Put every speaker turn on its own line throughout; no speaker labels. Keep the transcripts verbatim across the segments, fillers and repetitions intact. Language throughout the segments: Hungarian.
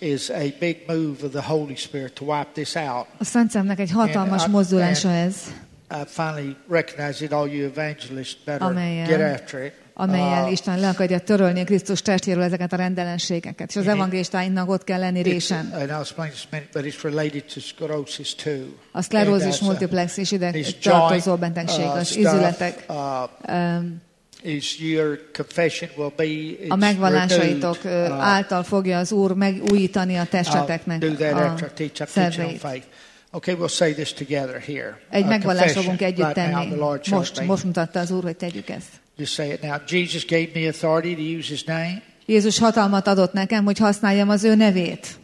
is a big move of the Holy Spirit to wipe this out.
A Szent Szellemnek egy hatalmas mozdulása ez.
I finally recognized it. All you evangelists better
Amelyen,
get after it.
Amelyel
uh,
Isten le akarja törölni a Krisztus testéről ezeket a rendellenségeket. És az evangélistáinknak ott kell lenni résen. A szklerózis multiplex is ide tartozó betegség, az ízületek. A megvallásaitok által fogja az Úr megújítani a testeteknek a szerveit.
Okay, we'll say this together here.
Egy megvallást fogunk együtt tenni. Most, most mutatta az Úr, hogy tegyük ezt.
Just say it now. Jesus gave me authority to use his name.
Jézus hatalmat adott nekem, hogy használjam az ő nevét.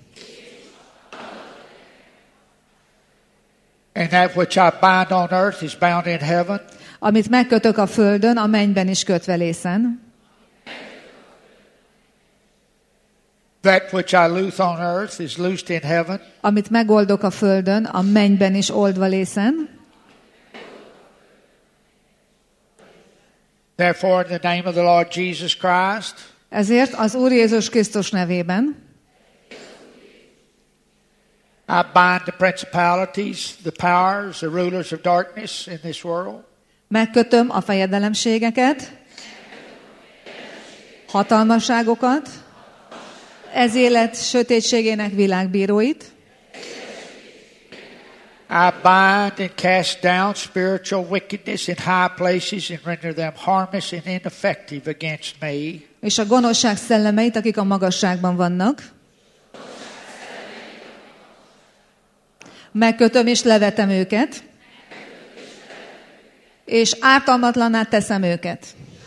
And that which I bind on earth is bound in heaven.
Amit megkötök a földön, a mennyben is kötve lészen.
That which I loose on earth is loosed in heaven.
Amit megoldok a földön, a mennyben is oldva lészen.
Therefore, in the name of the Lord Jesus Christ,
ezért az Úr Jézus Krisztus nevében
I bind the principalities, the powers, the rulers of darkness in this world.
Megkötöm a fejedelemségeket, hatalmasságokat, ez élet sötétségének világbíróit.
I bind and cast down spiritual wickedness in high places and render them harmless and ineffective against me.
És a gonoszság szellemeit, akik a magasságban vannak. Megkötöm és levetem őket. És ártalmatlanná teszem őket.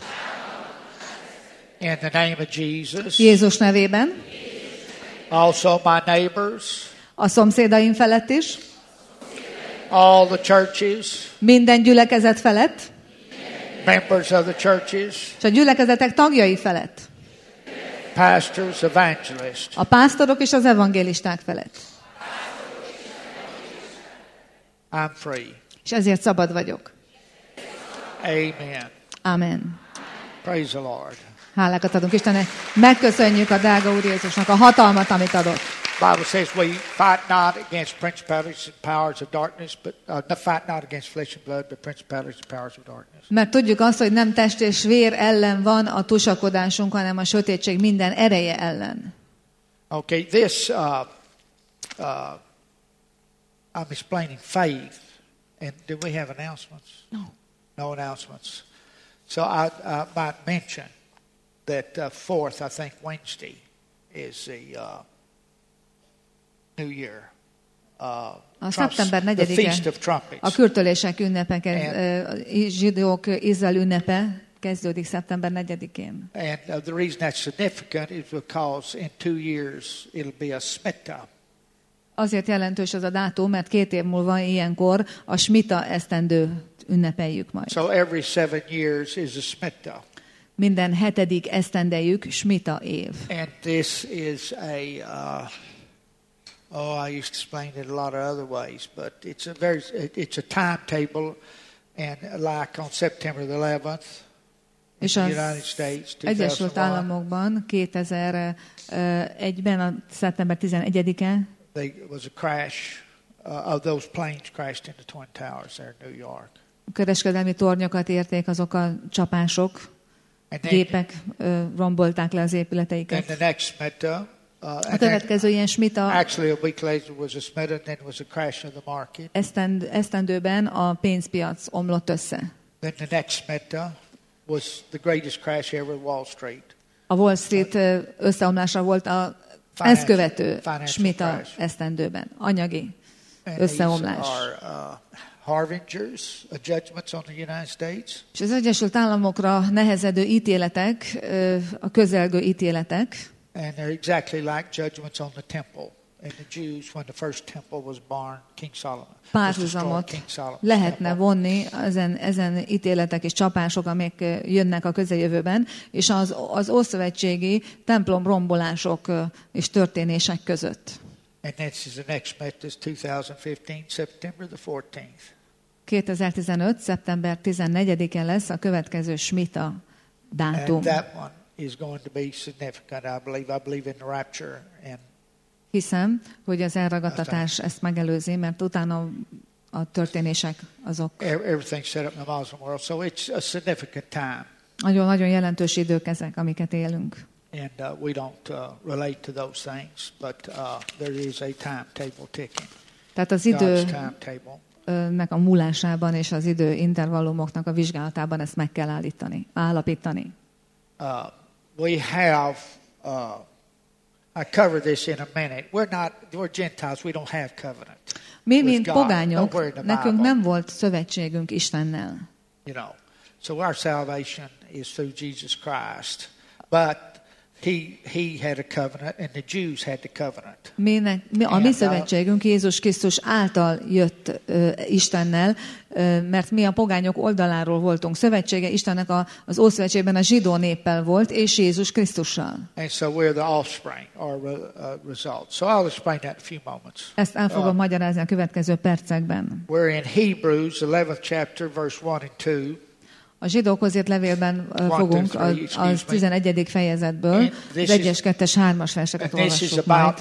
In the name of Jesus.
Jézus nevében.
Also my neighbors.
A szomszédaim felett is.
All the churches.
Minden gyülekezet felett.
Members of the churches.
És a gyülekezetek tagjai felett.
Pastors, evangelists.
A pásztorok és az evangélisták felett.
I'm free.
És ezért szabad vagyok.
Amen.
Amen.
Praise the Lord.
Hálákat adunk Istennek. Megköszönjük a drága Úr Jézusnak a hatalmat, amit adott.
Bible says we fight not against principalities and powers of darkness, but uh, not fight not against flesh and blood, but principalities and powers of darkness.
Mert tudjuk azt, hogy nem test és vér ellen van a tusakodásunk, hanem a sötétség minden ereje ellen.
Okay, this uh, uh, I'm explaining faith, and do we have announcements?
No.
No announcements. So I, I might mention that uh, fourth, I think Wednesday, is the uh, New Year. Uh,
a szeptember negyedike a kürtölések ünnepeke, uh, zsidók Izrael ünnepe kezdődik szeptember negyedikén.
And uh, the reason that's significant is because in two years it'll be a Smita.
Azért jelentős az a dátum, mert két év múlva ilyenkor a Smita esztendő ünnepeljük majd.
So every seven years is a Smita.
Minden hetedik esztendejük Smita év.
And this is a uh, oh, I used to explain it a lot of other ways, but it's a very it's a timetable, and like on September the eleventh, in the United States,
Egyesült Államokban kétezer-egyben a szeptember tizenegyedike
there was a crash uh, of those planes crashed into Twin Towers there in New York.
Kereskedelmi tornyokat érték azok a csapások, gépek uh, rombolták le az épületeiket.
And the next Smita, uh,
a következő ilyen Smita,
actually a week later was a Smita, and then was a crash of the market.
Esztend, esztendőben a pénzpiac omlott össze.
Then the next Smita was the greatest crash ever, Wall Street.
A Wall Street összeomlása volt a ezt követő Smita esztendőben. Anyagi összeomlás.
Harbingers, judgments on the United States.
És az Egyesült Államokra nehezedő ítéletek, a közelgő ítéletek.
And they're exactly like judgments on the temple. And the Jews, when the first temple was born, King Solomon.
Párhuzamot lehetne vonni ezen, ezen ítéletek és csapások, amik jönnek a közeljövőben, és az, az ószövetségi templom rombolások és történések között.
And this is the next Smita is twenty fifteen, September the fourteenth.
kétezer-tizenöt. szeptember tizennegyedike lesz a következő Smita dátum.
And that one is going to be significant, I believe. I believe in the rapture and
Hiszem, hogy az elragadtatás ezt megelőzi, mert utána a történések azok
everything's set up in the Muslim world, so it's a significant time.
Nagyon-nagyon jelentős idők ezek, amiket élünk.
And uh, we don't uh, relate to those things, but uh, there is a timetable ticking.
Tehát az időnek a múlásában és az idő intervallumoknak a vizsgálatában ezt meg kell állítani, állapítani.
Uh, we have, uh, I cover this in a minute. We're not, we're Gentiles. We don't have covenant.
Mi, mint pogányok, nekünk nem volt szövetségünk Istennel.
You know, so our salvation is through Jesus Christ, but He, he had a covenant, and the Jews had the covenant.
Mi, mi, a mi szövetségünk Jézus Krisztus által jött uh, Istennel, uh, mert mi a pogányok oldaláról voltunk szövetsége. Istennek a, az Ószövetségben a zsidó néppel volt, és Jézus Krisztussal.
And so we're the offspring, or uh, result. So I'll explain that in a few moments.
Ezt el fogom uh, magyarázni a következő percekben.
We're in Hebrews, eleventh chapter, verse one and two.
A zsidókhoz írt levélben fogunk az, az tizenegyedik fejezetből, az egyes, kettes, hármas verseket olvassuk majd.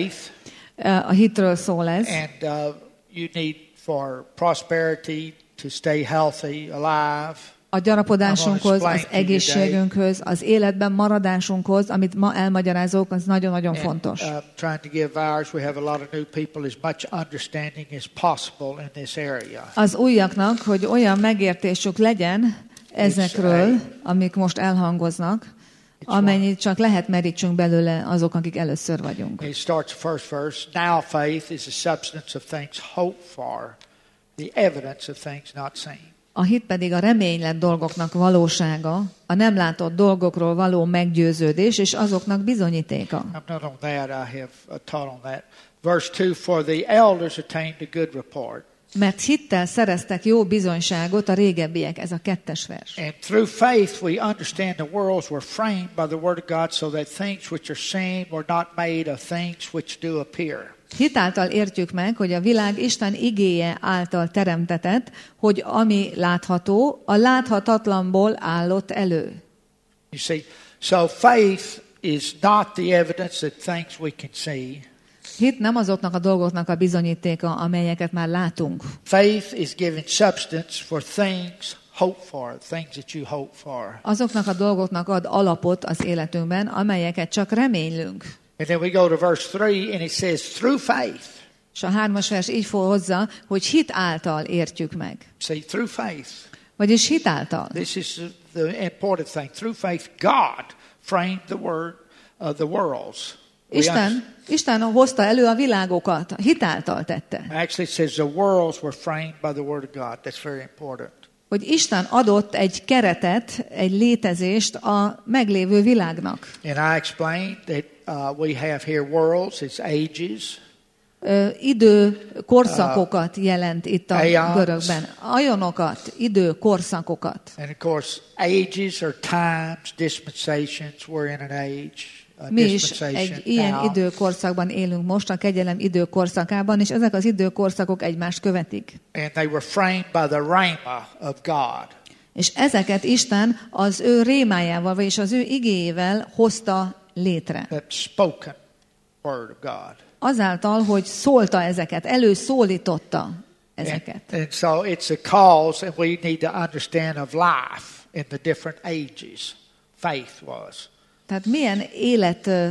A hitről szól ez.
And uh, you need for prosperity to stay healthy, alive.
A gyarapodásunkhoz, az egészségünkhöz, az életben maradásunkhoz, amit ma elmagyarázok, az nagyon-nagyon fontos.
And, uh, trying to give ours, we have a lot of new people, as much understanding as possible in this area.
Az újaknak, hogy olyan megértésük legyen ezekről, amik most elhangoznak, amennyit csak lehet merítsünk belőle azok, akik először vagyunk.
It starts the first verse. Now faith is the substance of things hoped for, the evidence of things not seen.
A hit pedig a reménylett dolgoknak valósága, a nem látott dolgokról való meggyőződés, és azoknak bizonyítéka.
I'm not on that, I have taught on that. Verse two, for the elders attained a good report.
Mert hittel szereztek jó bizonyságot a régebbiek, ez a kettes vers.
And through faith we understand the worlds were framed by the word of God, so that things which are seen were not made of things which do appear.
Hitáltal értjük meg, hogy a világ Isten igéje által teremtetett, hogy ami látható, a láthatatlanból állott elő.
You see, so faith is not the evidence of things we can see.
Hit nem azoknak a dolgoknak a bizonyítéka, amelyeket már látunk.
Faith is giving substance for things hoped for, things that you hope for.
Azoknak a dolgoknak ad alapot az életünkben, amelyeket csak reménylünk.
And then we go to verse three, and it says, through faith.
És a hármas vers így fog hozzá, hogy hit által értjük meg.
See, through faith.
Vagyis hit által.
This is the important thing. Through faith, God framed the word of the worlds.
Isten, Isten hozta elő a világokat, hit által tette.
Actually, it says the worlds were framed by the word of God. That's very important.
Hogy Isten adott egy keretet, egy létezést a meglévő világnak.
And I explained that uh, we have here worlds, it's ages.
Uh, idő korszakokat jelent itt a görögben. Ajonokat, idő korszakokat.
And of course, ages or times, dispensations, we're in an age.
Mi is egy ilyen időkorszakban élünk most, a kegyelem időkorszakában, és ezek az időkorszakok egymást követik.
And they were framed by the rhema of God.
És ezeket Isten az ő rémájával, vagyis az ő igéjével hozta létre.
That spoken word of God.
Azáltal, hogy szólta ezeket, előszólította ezeket.
And, and so it's a cause, and we need to understand of life in the different ages. Faith was.
Tehát milyen élet uh,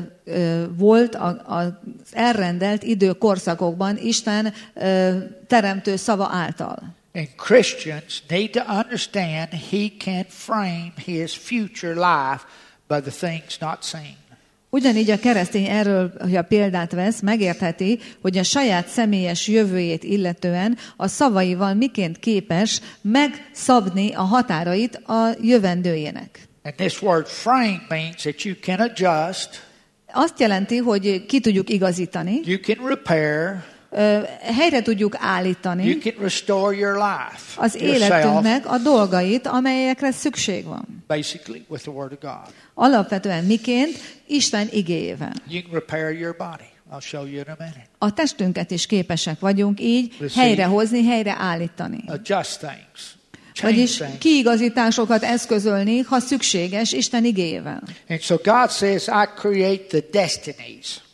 volt a, az elrendelt időkorszakokban Isten uh, teremtő szava által.
And Christians need to understand he can frame his future life by the things not seen.
Ugyanígy a keresztény erről, hogy a példát vesz, megértheti, hogy a saját személyes jövőjét illetően a szavaival miként képes megszabni a határait a jövendőjének.
And this word frame means that you can adjust.
Azt jelenti, hogy ki tudjuk igazítani.
You can repair.
Uh, helyre tudjuk állítani.
You can restore your life.
Az életünknek a dolgait, amelyekre szükség van.
Basically with the word of God.
Alapvetően miként? Isten igéjével.
You can repair your body. I'll show you in a minute.
A testünket is képesek vagyunk így helyrehozni, helyreállítani.
Adjust things.
Vagyis kiigazításokat eszközölni, ha szükséges, Isten igéjével.
And so God says, I create the destinies.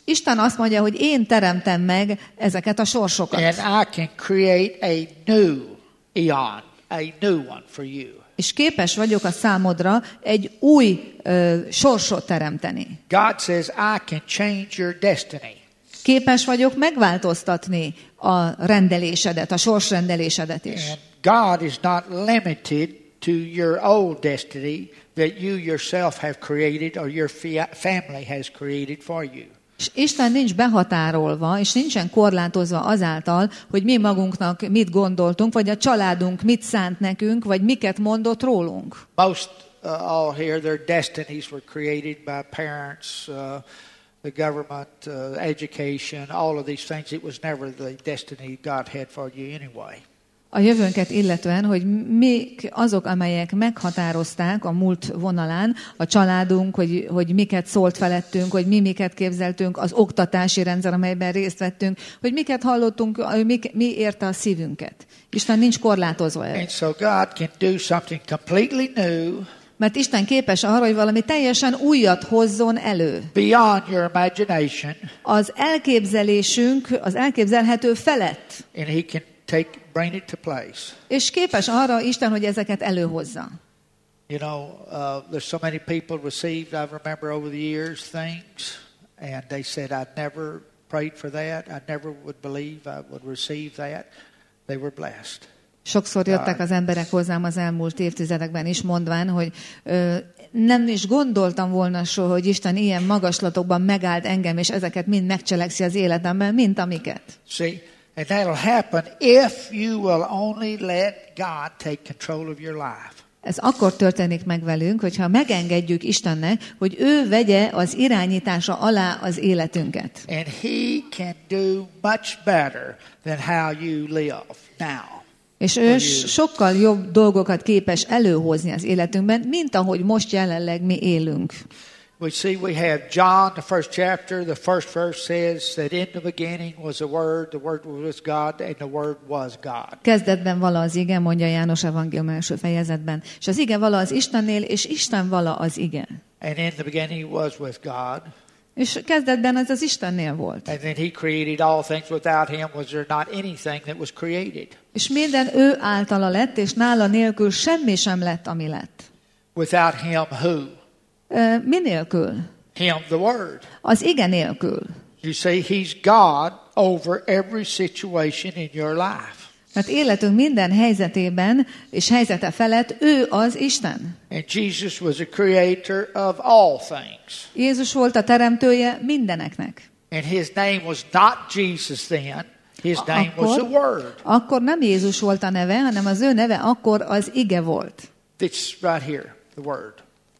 Isten azt mondja, hogy én teremtem meg ezeket a sorsokat.
And I can create a new eon, a new one for you.
És képes vagyok a számodra egy új ö, sorsot teremteni.
God says I can change your destiny.
Képes vagyok megváltoztatni a rendelésedet, a sorsrendelésedet is.
And God is not limited to your old destiny that you yourself have created or your family has created for you.
És Isten nincs behatárolva, és nincsen korlátozva azáltal, hogy mi magunknak mit gondoltunk, vagy a családunk mit szánt nekünk, vagy miket mondott rólunk.
Most uh, all here, their destinies were created by parents, uh, the government, uh, education, all of these things. It was never the destiny God had for you anyway.
A jövőnket illetően, hogy mik azok, amelyek meghatározták a múlt vonalán, a családunk, hogy, hogy miket szólt felettünk, hogy mi miket képzeltünk, az oktatási rendszer, amelyben részt vettünk, hogy miket hallottunk, mi, mi érte a szívünket. Isten nincs korlátozva el.
And so God can do something completely new.
Mert Isten képes arra, hogy valami teljesen újat hozzon elő.
Beyond your imagination.
Az elképzelésünk, az elképzelhető felett.
And he can take, bring it to place.
És képes arra Isten, hogy ezeket előhozza.
You know, uh, there's so many people received, I remember over the years, things, and they said, I'd never prayed for that, I never would believe I would receive that. They were blessed.
Sokszor jöttek az emberek hozzám az elmúlt évtizedekben is, mondván, hogy ö, nem is gondoltam volna soha, hogy Isten ilyen magaslatokban megállt engem, és ezeket mind megcselekszi az életemben, mint amiket.
See, and that'll happen if you will only let God take control of your life.
Ez akkor történik meg velünk, hogyha megengedjük Istennek, hogy ő vegye az irányítása alá az életünket.
And he can do much better than how you live now.
És ő sokkal jobb dolgokat képes előhozni az életünkben, mint ahogy most jelenleg mi élünk.
We see we have John, the first chapter, the first verse says that in the beginning was the Word, the Word was with God, and the Word was God.
Kezdetben vala az ige, mondja János evangélium első fejezetben, és az ige vala az Istennél, és Isten vala az ige.
And in the beginning was with God.
És kezdetben ez az Istennél volt.
And then he created all things. Without him was there not anything that was created.
És minden ő általa lett, és nála nélkül semmi sem lett, ami lett.
Without him who?
Uh, mi nélkül?
Him, the Word.
Az ige nélkül.
You see, he's God over every situation in your life.
Mert életünk minden helyzetében és helyzete felett ő az Isten.
And Jesus was a creator of all things.
Jézus volt a teremtője mindeneknek.
And his name was not Jesus then. His name
akkor,
was the Word.
Akkor nem Jézus volt a neve, hanem az ő neve akkor az ige volt.
It's right here, the Word.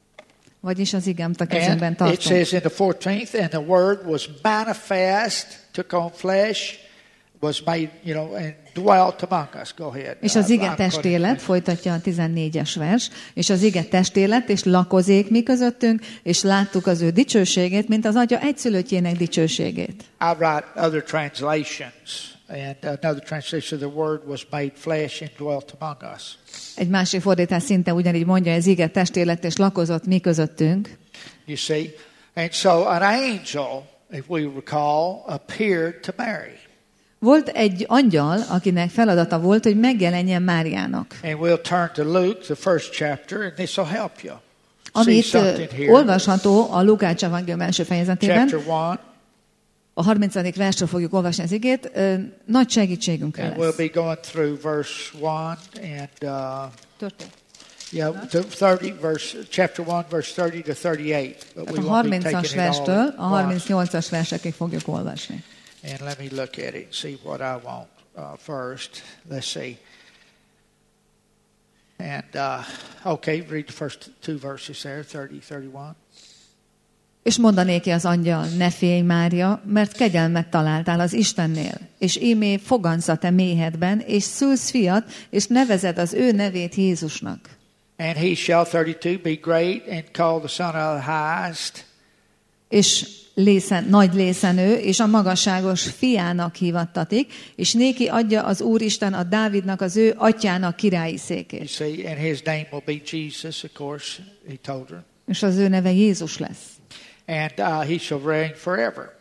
Vagyis az igem a kezemben
And it
tartom.
says in the fourteenth, and the Word was manifest, took on flesh, was made, you know, and dwelt among us. Go ahead.
És az ige testélet, folytatja a tizennégyes vers, és az ige testélet, és lakozék mi közöttünk, és láttuk az ő dicsőségét, mint az atya egyszülöttjének dicsőségét.
I write other translations, and another translation, the Word was made flesh and dwelt among us.
Egy másik fordítás szinte ugyanígy mondja, az ige testélet, és lakozott mi közöttünk.
You see? And so an angel, if we recall, appeared to Mary.
Volt egy angyal, akinek feladata volt, hogy megjelenjen Máriának.
And we'll turn to Luke, the first chapter, and this will help you.
Amit olvasható a Lukács evangélium első fejezetében.
Chapter one.
A harmincadik versről fogjuk olvasni az igét. Nagy segítségünkre lesz.
And we'll be going through verse one and uh,
Történt.
yeah, to thirty verse chapter one, verse thirty to thirty-eight. But we
A
won't be
harmincas
taking it
verstől
all
a harmincnyolcas versekig fogjuk olvasni.
And let me look at it and see what I want uh, first. Let's see. And, uh, okay, read the first two verses there, thirty, thirty-one.
És mondanéki az angyal, ne félj, Mária, mert kegyelmet találtál az Istennél, és ímé fogansz a te méhedben, és szülsz fiat, és nevezed az ő nevét Jézusnak.
And he shall, thirty-two, be great and called the Son of the Highest.
És lészen, nagy lészenő, és a magasságos fiának hívattatik, és néki adja az Úristen a Dávidnak, az ő atyának királyi székét.
You see, and his name will be Jesus, of course, he told her.
És az ő neve Jézus lesz.
And uh, he shall reign forever.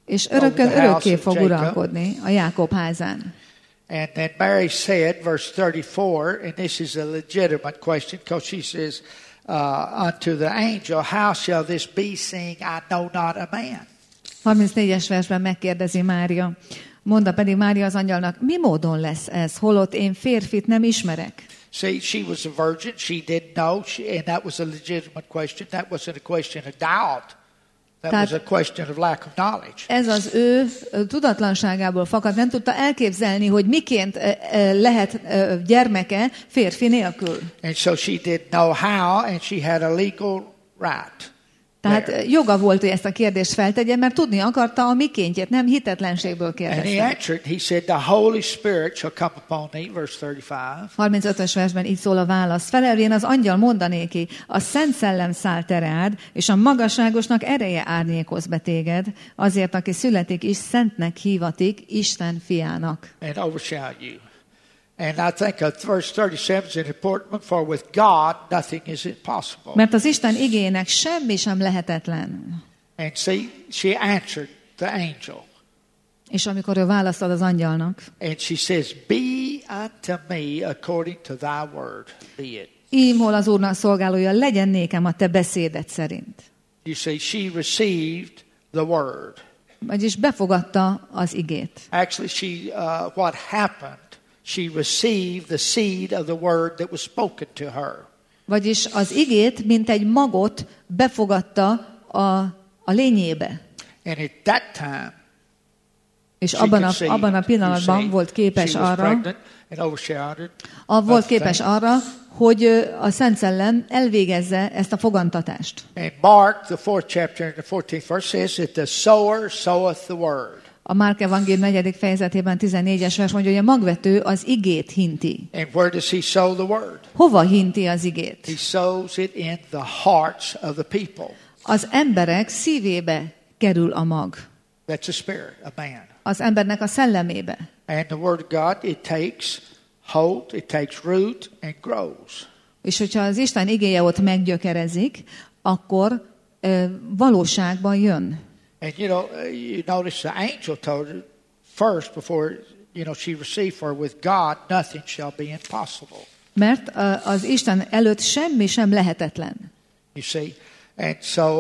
És örökön örökké fog uralkodni a Jákob házán.
And then Mary said, verse thirty-four, and this is a legitimate question, because she says uh, unto the angel, how shall this be, seeing I know not a man?
harmincnégyes versben megkérdezi Mária. Mondta pedig Mária az angyalnak, mi módon lesz ez, holott én férfit nem ismerek?
See, she was a virgin. She didn't know, she, and that was a legitimate question. That wasn't a question of doubt. That
Tehát
was a question of lack of knowledge.
Ez az ő tudatlanságából fakad. Nem tudta elképzelni, hogy miként lehet gyermeke férfi nélkül.
And so she didn't know how, and she had a legal right.
Tehát there. Joga volt, hogy ezt a kérdést feltegye, mert tudni akarta a mikéntjét, nem hitetlenségből kérdezte.
And he answered, he said, the Holy Spirit shall come upon thee, verse thirty-five.
harmincötös versben így szól a válasz. Felelvén az angyal mondanéki, a Szent Szellem száll te rád, és a magasságosnak ereje árnyékoz be téged, azért, aki születik is, szentnek hívatik, Isten fiának.
And overshadow you. And I think verse thirty-seven is important, for with God nothing is impossible.
Mert az Isten igének semmi sem lehetetlen.
And see, she answered the angel.
És amikor ő válaszol az angyalnak.
And she says, be unto me according to thy word, be it.
Ím, hol az Úrnak szolgálója, legyen nékem a te beszéded szerint.
You see, she received the word.
Vagyis befogadta az igét.
Actually, she, uh, what happened, she received the seed of the word that was spoken to her.
Vagyis az igét, mint egy magot befogadta a, a lényébe.
And at that time,
és abban a, abban a pillanatban volt képes arra, a, volt képes arra, hogy a Szent Szellem elvégezze ezt a fogantatást.
And Mark, the fourth chapter and the fourteenth verse says that the sower soweth the word.
A Márk evangélium negyedik fejezetében tizennégyes vers mondja, hogy a magvető az igét hinti.
And where does he sow the word?
Hova hinti az igét?
He sows it in the hearts of the people.
Az emberek szívébe kerül a mag.
That's a spirit, a man.
Az embernek a szellemébe.
And the word of God, it takes hold, it takes root and grows.
És hogyha az Isten igéje ott meggyökerezik, akkor e, valóságban jön.
And you know, you notice the angel told her first before, you know, she received, for with God nothing shall be impossible.
Mert az Isten előtt semmi sem lehetetlen.
You see, and so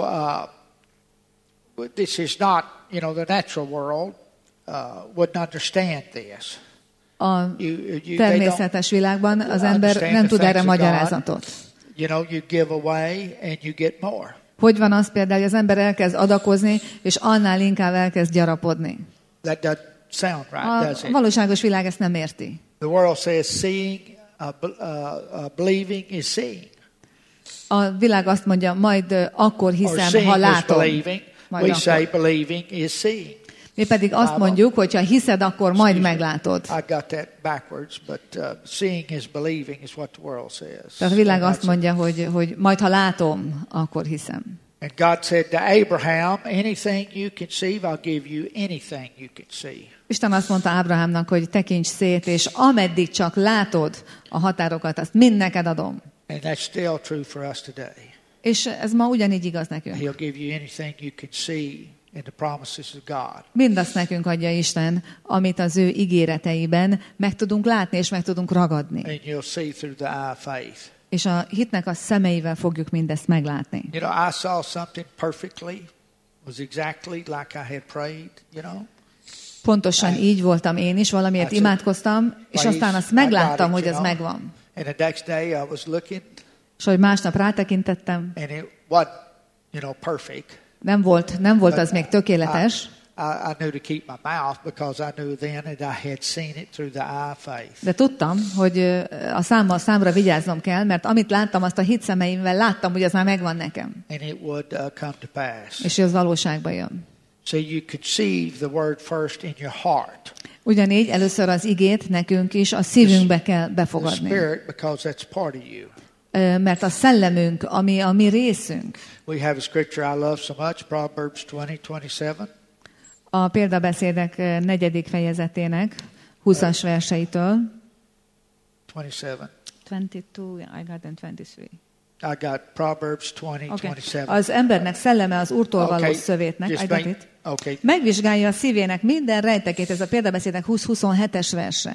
uh, this is not, you know, the natural world uh, wouldn't understand this.
A you, you, természetes világban az ember nem tud erre magyarázatot.
You know, you give away and you get more.
Hogy van az például, hogy az ember elkezd adakozni, és annál inkább elkezd gyarapodni?
That doesn't sound right, does it?
A valóságos világ ezt nem érti.
The world says seeing, uh, uh, uh, believing is seeing.
A világ azt mondja, majd akkor hiszem, ha látom.
Majd We say believing is seeing.
Mi pedig azt mondjuk, hogy ha hiszed, akkor majd meglátod.
I got that backwards, but uh, seeing is believing is what the world says.
Tehát a világ azt mondja, hogy, hogy majd ha látom, akkor hiszem.
And God said to Abraham, anything you conceive, I'll give you anything you can see.
Isten azt mondta Ábrahámnak, hogy tekints szét, és ameddig csak látod a határokat, azt mind neked adom.
And that's still true for us today.
És ez ma ugyanígy igaz nekünk.
He'll give you anything you can see in the promises of God.
Mindazt nekünk adja Isten, amit az ő ígéreteiben meg tudunk látni és meg tudunk ragadni.
And you'll see through the eye of faith.
És a hitnek a szemeivel fogjuk mindezt meglátni.
You know, I saw something perfectly, was exactly like I had prayed, you know.
Pontosan így voltam én is, valamiért imádkoztam, és aztán azt megláttam, hogy ez megvan.
And the next day I was looking.
És hogy másnap rátekintettem.
And it wasn't, you know, perfect.
Nem volt, nem volt az még tökéletes.
I, I knew to keep my mouth because I knew then that I had seen it through the eye of faith.
De tudtam, hogy a számmal számra vigyáznom kell, mert amit láttam, azt a hit szemeimmel láttam, hogy az már megvan nekem.
And it would uh, come to pass.
És az valóságba jön.
So you conceive the word first in your heart.
Ugyanígy először az igét nekünk is a szívünkbe kell befogadni.
The spirit, because that's part of you.
Mert a szellemünk, ami a mi részünk.
We have a scripture I love so much, Proverbs twenty twenty-seven.
A példabeszédek negyedik fejezetének húszas verseitől.
twenty-seven.
twenty-two, I got them twenty-three.
I got Proverbs twenty,
okay.
twenty-seven.
Az embernek szelleme az Úrtól való
okay.
szövétnek. I got it.
Okay.
Megvizsgálja a szívének minden rejtekét, ez a példabeszédnek húsz huszonhetes verse.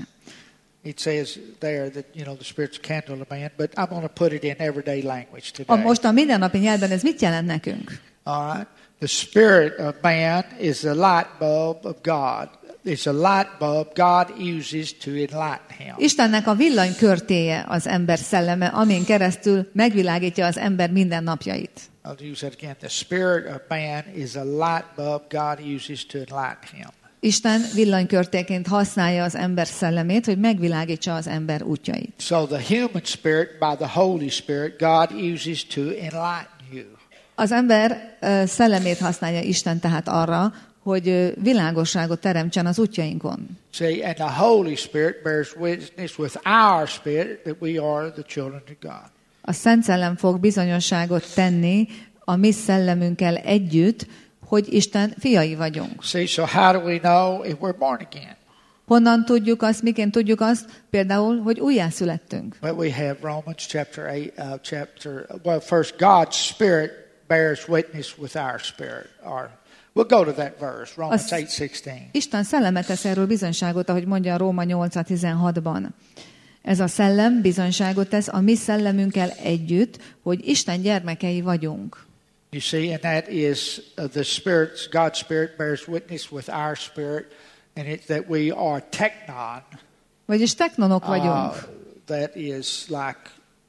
It says there that, you know, the Spirit's a candle to man, but I'm going to put it in everyday language today.
A most a mindennapi nyelven ez mit jelent nekünk?
All right. The spirit of man is the light bulb of God. It's a light bulb God uses to enlighten him.
Istennek a villanykörtéje az ember szelleme, amin keresztül megvilágítja az ember mindennapjait.
I'll use that again. The spirit of man is a light bulb God uses to enlighten him.
Isten villanykörtéként használja az ember szellemét, hogy megvilágítsa az ember útjait.
So the human spirit by the Holy Spirit God uses to enlighten you.
Az ember uh, szellemét használja Isten tehát arra, hogy uh, világosságot teremtsen az útjainkon.
See, and the Holy Spirit bears witness with our spirit that we are the children of God.
A Szent Szellem fog bizonyosságot tenni a mi szellemünkkel együtt, hogy Isten fiai vagyunk.
See, so how do we know if we're born again?
Honnan tudjuk azt, miként tudjuk azt? Például, hogy újjászülettünk.
Well, we have Romans chapter eight, uh, chapter. Well, first, God's Spirit bears witness with our spirit. Or we'll go to that verse, Romans eight sixteen.
Isten szelleme tesz erről bizonyságot, ahogy mondja a Róma nyolc tizenhatban. Ez a szellem bizonyságot tesz a mi szellemünkkel együtt, hogy Isten gyermekei vagyunk.
You see, and that is uh, the Spirit, God's Spirit bears witness with our spirit, and it's that we are technon.
Vagyis technonok vagyunk.
Uh, that is like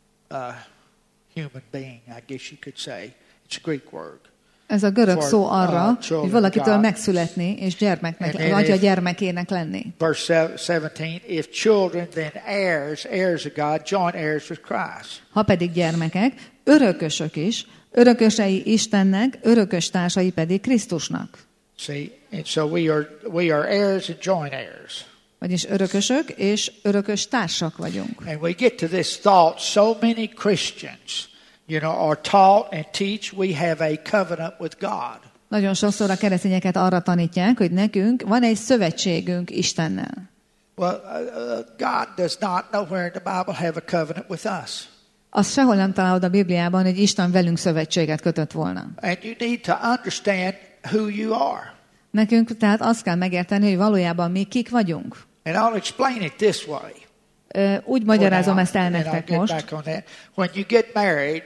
a human being, I guess you could say. It's a Greek word.
Ez a görög
For,
szó arra,
uh,
hogy valakitől
God.
megszületni, és gyermeknek, vagy atya gyermekének lenni.
Verse seventeen, if children, then heirs, heirs of God, joint heirs with Christ.
Ha pedig gyermekek, örökösök is, örökösei Istennek, örökös társai pedig Krisztusnak.
See, and so we are we are heirs and joint heirs.
Vagyis örökösök és örökös társak vagyunk.
And we get to this thought, so many Christians, you know, are taught and teach we have a covenant with God.
Nagyon sokszor a keresztényeket arra tanítják, hogy nekünk van egy szövetségünk Istennel.
Well, uh, God does not nowhere in the Bible have a covenant with us.
Azt sehol nem találod a Bibliában, hogy Isten velünk szövetséget kötött volna.
And you need to understand who you are.
Nekünk tehát azt kell megérteni, hogy valójában mi kik vagyunk.
And I'll explain it this way.
Ö, úgy magyarázom ezt el nektek most.
When you get married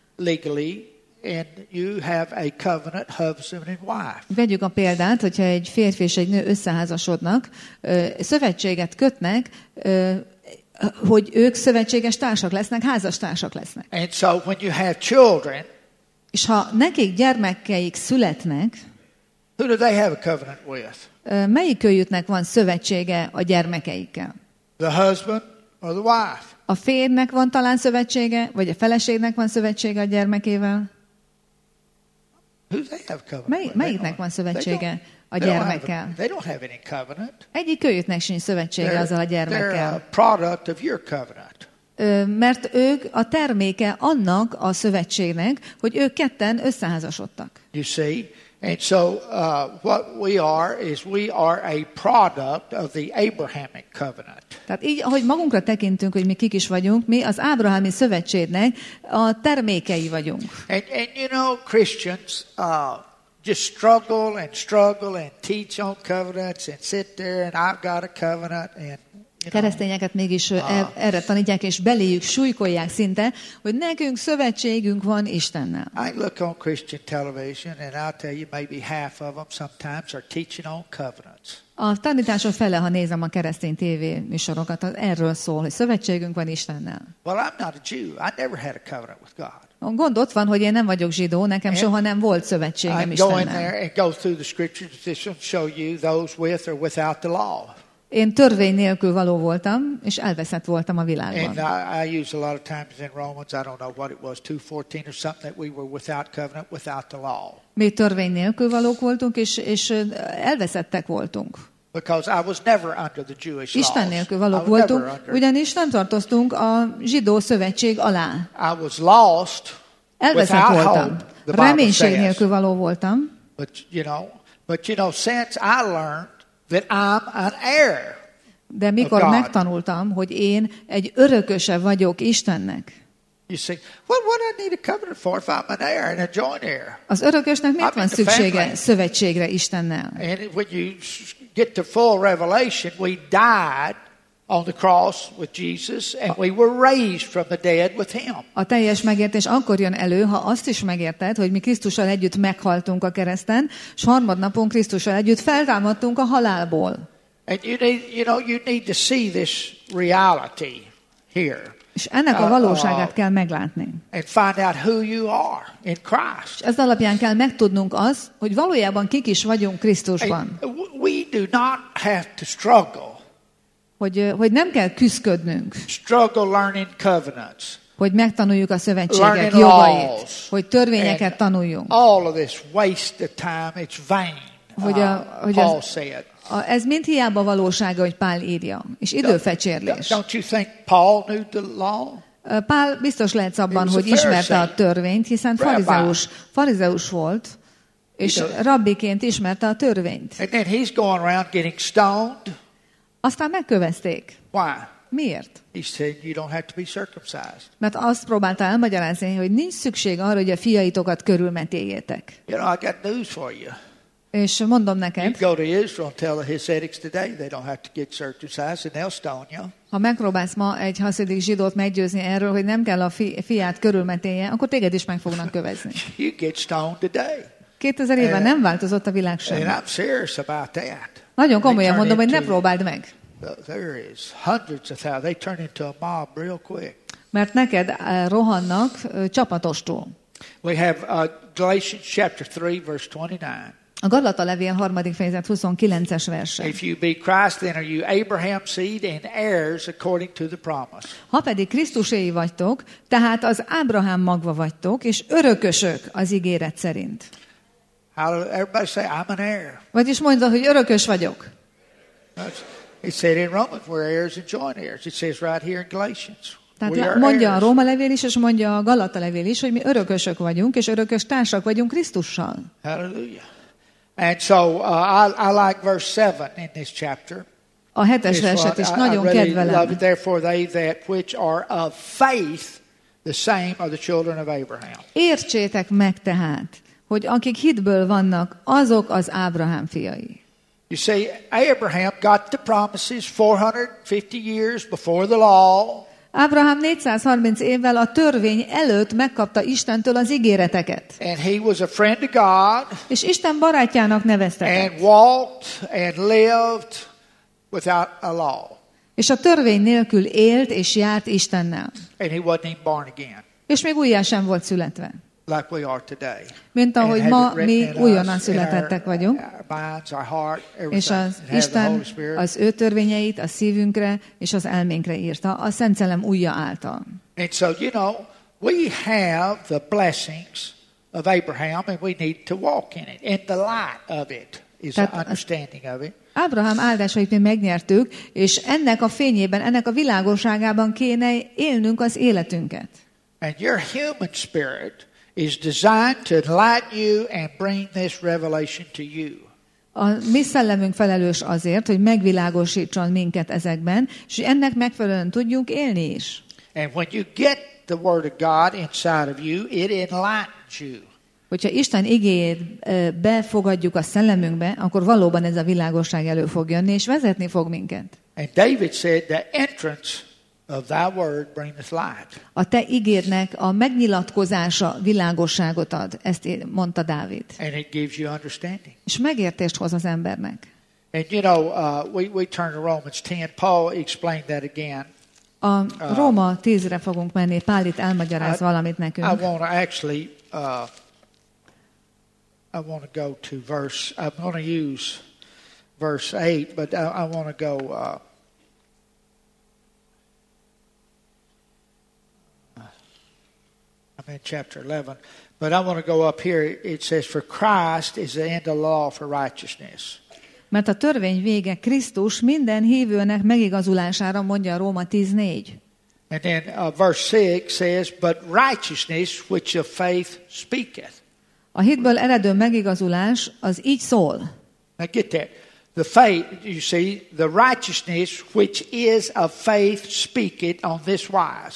legally and you have a covenant husband and wife.
Vegyük a példát, hogyha egy férfi és egy nő összeházasodnak, ö, szövetséget kötnek, ö, hogy ők szövetséges társak lesznek, házas társak lesznek.
And so when you have children,
és ha nekik gyermekeik születnek,
who do they have a covenant with?
Melyik őjüknek van szövetsége a gyermekeikkel?
The husband or the wife?
A férnek van talán szövetsége, vagy a feleségnek van szövetsége a gyermekével?
Who they have covenant
Mely,
with?
melyiknek van szövetsége a gyermekkel?
They don't have any covenant.
Egyik őjüknek sincs szövetsége azzal a gyermekkel.
They're a product of your covenant.
Mert ők a terméke annak a szövetségnek, hogy ők ketten összeházasodtak.
You see? And so uh, what we are is we are a product of the Abrahamic covenant.
Tehát így, ahogy magunkra tekintünk, hogy mi kik is vagyunk, mi az ábrahámi szövetségnek a termékei vagyunk.
And, and you know, Christians uh, just struggle and struggle and teach on covenants and sit there and I've got a covenant and
keresztényeket mégis ah. erre tanítják, és beléjük súlykolják szinte, hogy nekünk szövetségünk van Istennel.
I look on Christian television and I'll tell you maybe half of them sometimes are teaching on covenants.
A tanítások fele, ha nézem a keresztény tévé műsorokat, az erről szól, hogy szövetségünk van Istennel.
Well, I'm not a Jew. I never had a covenant with God.
A gond ott van, hogy én nem vagyok zsidó, nekem and soha nem volt szövetségem
Istennel. I go in
Istennel.
there and go through the scriptures to show you those with or without the law.
Én törvény nélkül való voltam, és elveszett voltam a világban.
And I, I use a lot of times in Romans, I don't know what it was, two fourteen or something, that we were without covenant, without the law.
Mi törvény nélkül valók voltunk, és, és elveszettek voltunk.
Because I was never under the Jewish laws.
Isten nélkül valók voltunk, ugyanis nem tartoztunk a zsidó szövetség alá.
I was lost.
Elveszett voltam. Reménység nélkül való voltam.
But you know, but you know, since I learned that I'm an heir.
De mikor megtanultam, hogy én egy örököse vagyok Istennek.
You see, what what I need a covenant for if I'm an heir and a joint heir?
Az örökösnek miért van szüksége szövetségre Istennel?
And when you get to full revelation, we died on the cross with Jesus, and we were raised from the dead with him.
A teljes megértés akkor jön elő, ha azt is megérted, hogy mi Krisztussal együtt meghaltunk a kereszten, és harmadnapon Krisztussal együtt feltámadtunk a halálból.
And you need, you know, you need to see this reality here.
És ennek a valóságát kell meglátni.
And find out who you are in Christ.
És ez alapján kell megtudnunk az, hogy valójában kik is vagyunk Krisztusban.
We do not have to struggle.
Hogy, hogy nem kell küszködnünk.
Struggle learning covenants.
Hogy megtanuljuk a szövetségek jogait. Hogy törvényeket tanuljunk.
All of this waste of time, it's vain.
Hogy a, hogy
Paul
az,
said.
A, ez mind hiába valósága, hogy Pál írja. És időfecsérlés.
Don't you think Paul knew the law?
Pál biztos lehetsz abban, hogy ismerte a törvényt, hiszen farizeus, farizeus volt, és rabbiként ismerte a törvényt.
And then he's going around getting stoned.
Aztán megkövezték.
Why?
Miért?
He said you don't have to be circumcised.
Mert azt próbálta elmagyarázni, hogy nincs szükség arra, hogy a fiaitokat körülmetéljétek.
You know, I got news for you.
És mondom neked,
you go to Israel and tell the Hasidics today they don't have to get circumcised and they'll stone you.
Ha megpróbálsz ma egy hasidik zsidót meggyőzni erről, hogy nem kell a fi, fiát körülmetélje, akkor téged is meg fognak kövezni.
You get stoned today.
kétezer évben nem változott a világ sem.
And I'm serious about that.
Nagyon komolyan mondom, hogy ne próbáld meg.
There is hundreds of thousands. They turn into a mob real quick.
Mert neked rohannak csapatostul.
We have uh, Galatians chapter three verse twenty-nine.
A Galata levél harmadik fejezet huszonkilences verse.
If you be Christ, then are you Abraham's seed and heirs according to the promise.
Ha pedig Krisztuséi vagytok, tehát az Ábrahám magva vagytok, és örökösök az ígéret szerint.
Everybody say, I'm an heir.
Vagyis mondja, hogy örökös vagyok.
It said in Romans, we're heirs and joint heirs. It says right here in Galatians.
Tehát mondja a Róma levél is, és mondja a Galata levél is, hogy mi örökösök vagyunk, és örökös társak vagyunk Krisztussal.
Hallelujah. And so uh, I, I like verse seven in this chapter.
A hetes verset is nagyon kedvelem.
Therefore they that which are of faith, the same are the children of Abraham.
Értsétek meg tehát, hogy akik hitből vannak, azok az Ábrahám fiai.
You see, Abraham got the promises four hundred fifty years before the law.
Ábrahám négyszázharminc évvel a törvény előtt megkapta Istentől az ígéreteket.
And he was a friend of God.
És Isten barátjának neveztetett.
And walked and lived without a law.
És a törvény nélkül élt és járt Istennel.
And he wasn't even born again.
És még újjá sem volt születve.
Like we are today.
Mint ahogy ma mi újonnan születettek vagyunk. És az Isten az ő törvényeit a szívünkre és az elménkre írta, a Szent Szellem ujja által.
And so, you know, we have the blessings of Abraham and we need to walk in it. In the light of it is the understanding of it.
Ábrahám áldásait mi megnyertük, és ennek a fényében, ennek a világosságában kéne élnünk az életünket.
And your human spirit is designed to enlighten you and bring this revelation to you.
A mi szellemünk felelős azért, hogy megvilágosítson minket ezekben, és ennek megfelelően tudjunk élni is.
And when you get the word of God inside of you, it enlightens you.
Hogyha Isten igéjét befogadjuk a szellemünkbe, akkor valóban ez a világosság elő fog jönni, és vezetni fog minket.
And David said, the entrance of thy word bringeth light.
A te igédnek a megnyilatkozása világosságot ad, ezt mondta Dávid.
And it gives you understanding.
És megértést hoz az embernek.
And you know, uh, we we turn to Romans ten. Paul explained that again.
A Róma tízre fogunk menni. Pál itt elmagyaráz valamit nekünk.
I want to actually uh, I want to go to verse. I'm going to use verse eight, but I, I want to go. Uh, I'm in chapter eleven, but I want to go up here. It says, "For Christ is the end of the law for righteousness."
Mert a törvény vége Krisztus minden hívőnek megigazulására, mondja a Róma tíz négy.
And then uh, verse six says, "But righteousness which of faith speaketh."
A hitből eredő megigazulás az így szól.
Now get that. The faith, you see, the righteousness which is of faith speaketh on this wise.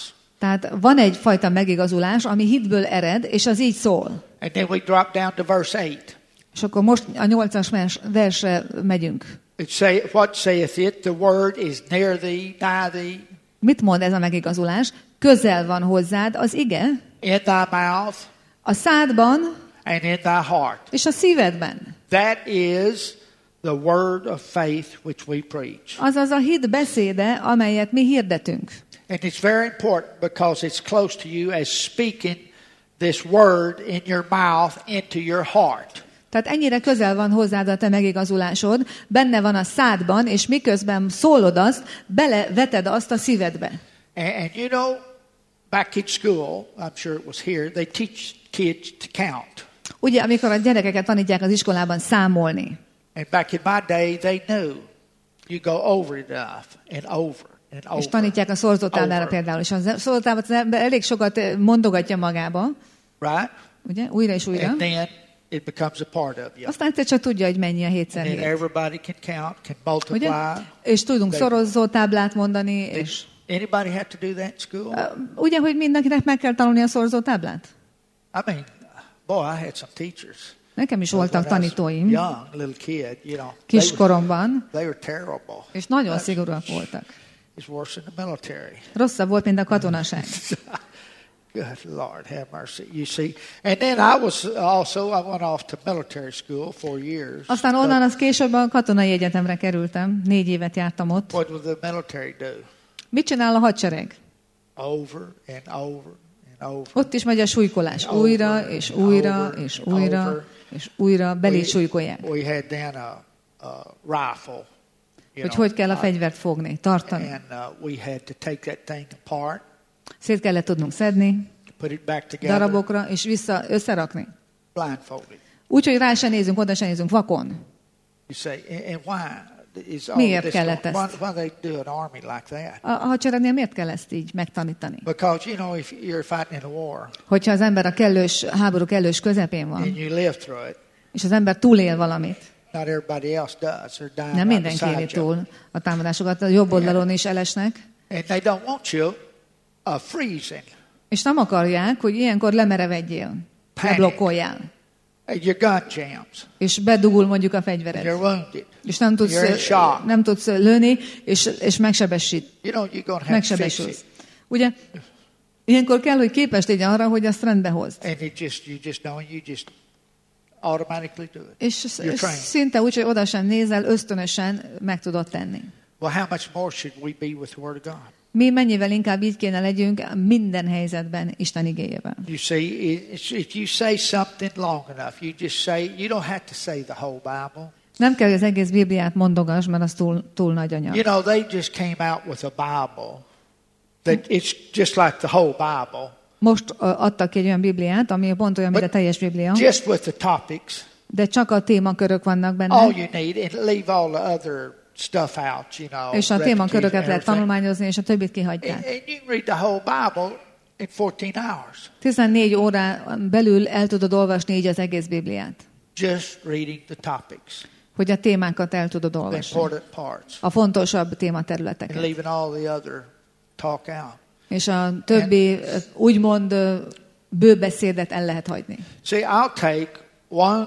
Tehát van egyfajta megigazulás, ami hitből ered, és az így szól.
And then we drop down to verse eight.
És akkor most a nyolcas versre megyünk.
It say, what saith it? The word is near thee, nigh thee.
Mit mond ez a megigazulás? Közel van hozzád az ige,
in thy mouth,
a szádban,
and in thy heart.
És a szívedben.
That is the word of faith which we preach.
Azaz a hit beszéde, amelyet mi hirdetünk.
And it's very important because it's close to you as speaking this word in your mouth into your heart.
Tehát ennyire közel van hozzád a te megigazulásod, benne van a szádban, és miközben szólod azt, beleveted azt a szívedbe.
And, and you know, back in school, I'm sure it was here, they teach kids to count.
Ugye, amikor a gyerekeket tanítják az iskolában számolni.
And back in my day, they knew you go over it enough and over and over.
És tanítják a szorzótáblára például, és a szorzótáblát az ember elég sokat mondogatja magába.
Right?
Ugye? Újra és újra.
And then it becomes a part of you.
Aztán egyszer csak tudja, hogy mennyi a hétszer
And
hét.
everybody can count, can multiply.
Ugye? És tudunk szorzótáblát mondani, és...
Anybody have to do that in school?
Uh, ugye, hogy mindenkinek meg kell tanulni a szorzótáblát?
I mean, boy, I had some teachers.
Nekem is voltak tanítóim.
Young, little kid, you know.
Kiskoromban.
They were terrible.
És nagyon szigorúak voltak.
It's worse than the military.
Rosszabb volt, mint a katonaság.
Good Lord, have mercy. You see, and then I was also I went off to military school for years.
Aztán onnan az később a katonai egyetemre kerültem. Négy évet jártam ott.
What would the military do?
Mit csinál a hadsereg?
Over and over and over.
Ott is megy a súlykolás. Újra és újra és újra és újra belé súlykolják.
We had then a, a rifle.
Hogy hogy kell a fegyvert fogni, tartani.
And uh, we had to take that thing apart.
Szét kellett tudnunk szedni,
put it back together,
darabokra, és vissza összerakni.
Blindfolded.
Úgy, hogy rá se nézünk, oda se nézünk, vakon.
You say, and why is all
Miért
this
kellett ezt?
Why, why they do an army like that?
A, a hadseregnél miért kell ezt így megtanítani?
Because you know, if you're fighting in a war,
hogyha az ember a kellős, háború kellős közepén van,
and you live through it,
és az ember túlél valamit,
not everybody else does. They're dying
nem
right
mindenki
beside
éli
you.
túl a támadásokat, a jobb oldalon is elesnek,
And they don't want you uh, freezing.
és nem akarják, hogy ilyenkor lemerevedjél, leblokkoljál.
Your gun jams.
És bedugul mondjuk a fegyvered.
You're wounded.
És nem tudsz, nem tudsz lőni, és, és megsebesít.
You know, you're gonna have
Megsebesülsz. Ugye, ilyenkor kell, hogy képes legyen arra, hogy azt rendbe hozd.
And it just, you just know, you just automatically do it.
És, és szinte úgy, hogy oda sem nézel, ösztönösen meg tudod tenni.
Well, how much more should we be with the Word of God?
Mi mennyivel inkább így kéne legyünk minden helyzetben Isten igéjével.
You see, if you say something long enough, you just say, you don't have to say the whole Bible.
Nem kell, hogy az egész Bibliát mondogass, mert az túl, túl nagy anyag.
You know, they just came out with a Bible that it's just like the whole Bible.
Most uh, adtak ki egy olyan Bibliát, ami pont olyan, mint a teljes Biblia.
Just with the topics.
De csak a témakörök vannak benne.
All you need, and leave all the other stuff out, you know.
És a témaköröket lehet tanulmányozni, és a többit kihagyták.
And, and you can read the whole Bible in fourteen hours.
tizennégy órán belül el tudod olvasni így az egész Bibliát.
Just reading the topics.
Hogy a témákat el tudod
The
olvasni.
important parts.
A fontosabb
And
tématerületeket.
leaving all the other talk out.
És a többi úgymond bőbeszédet el lehet hagyni.
See, I'll take one,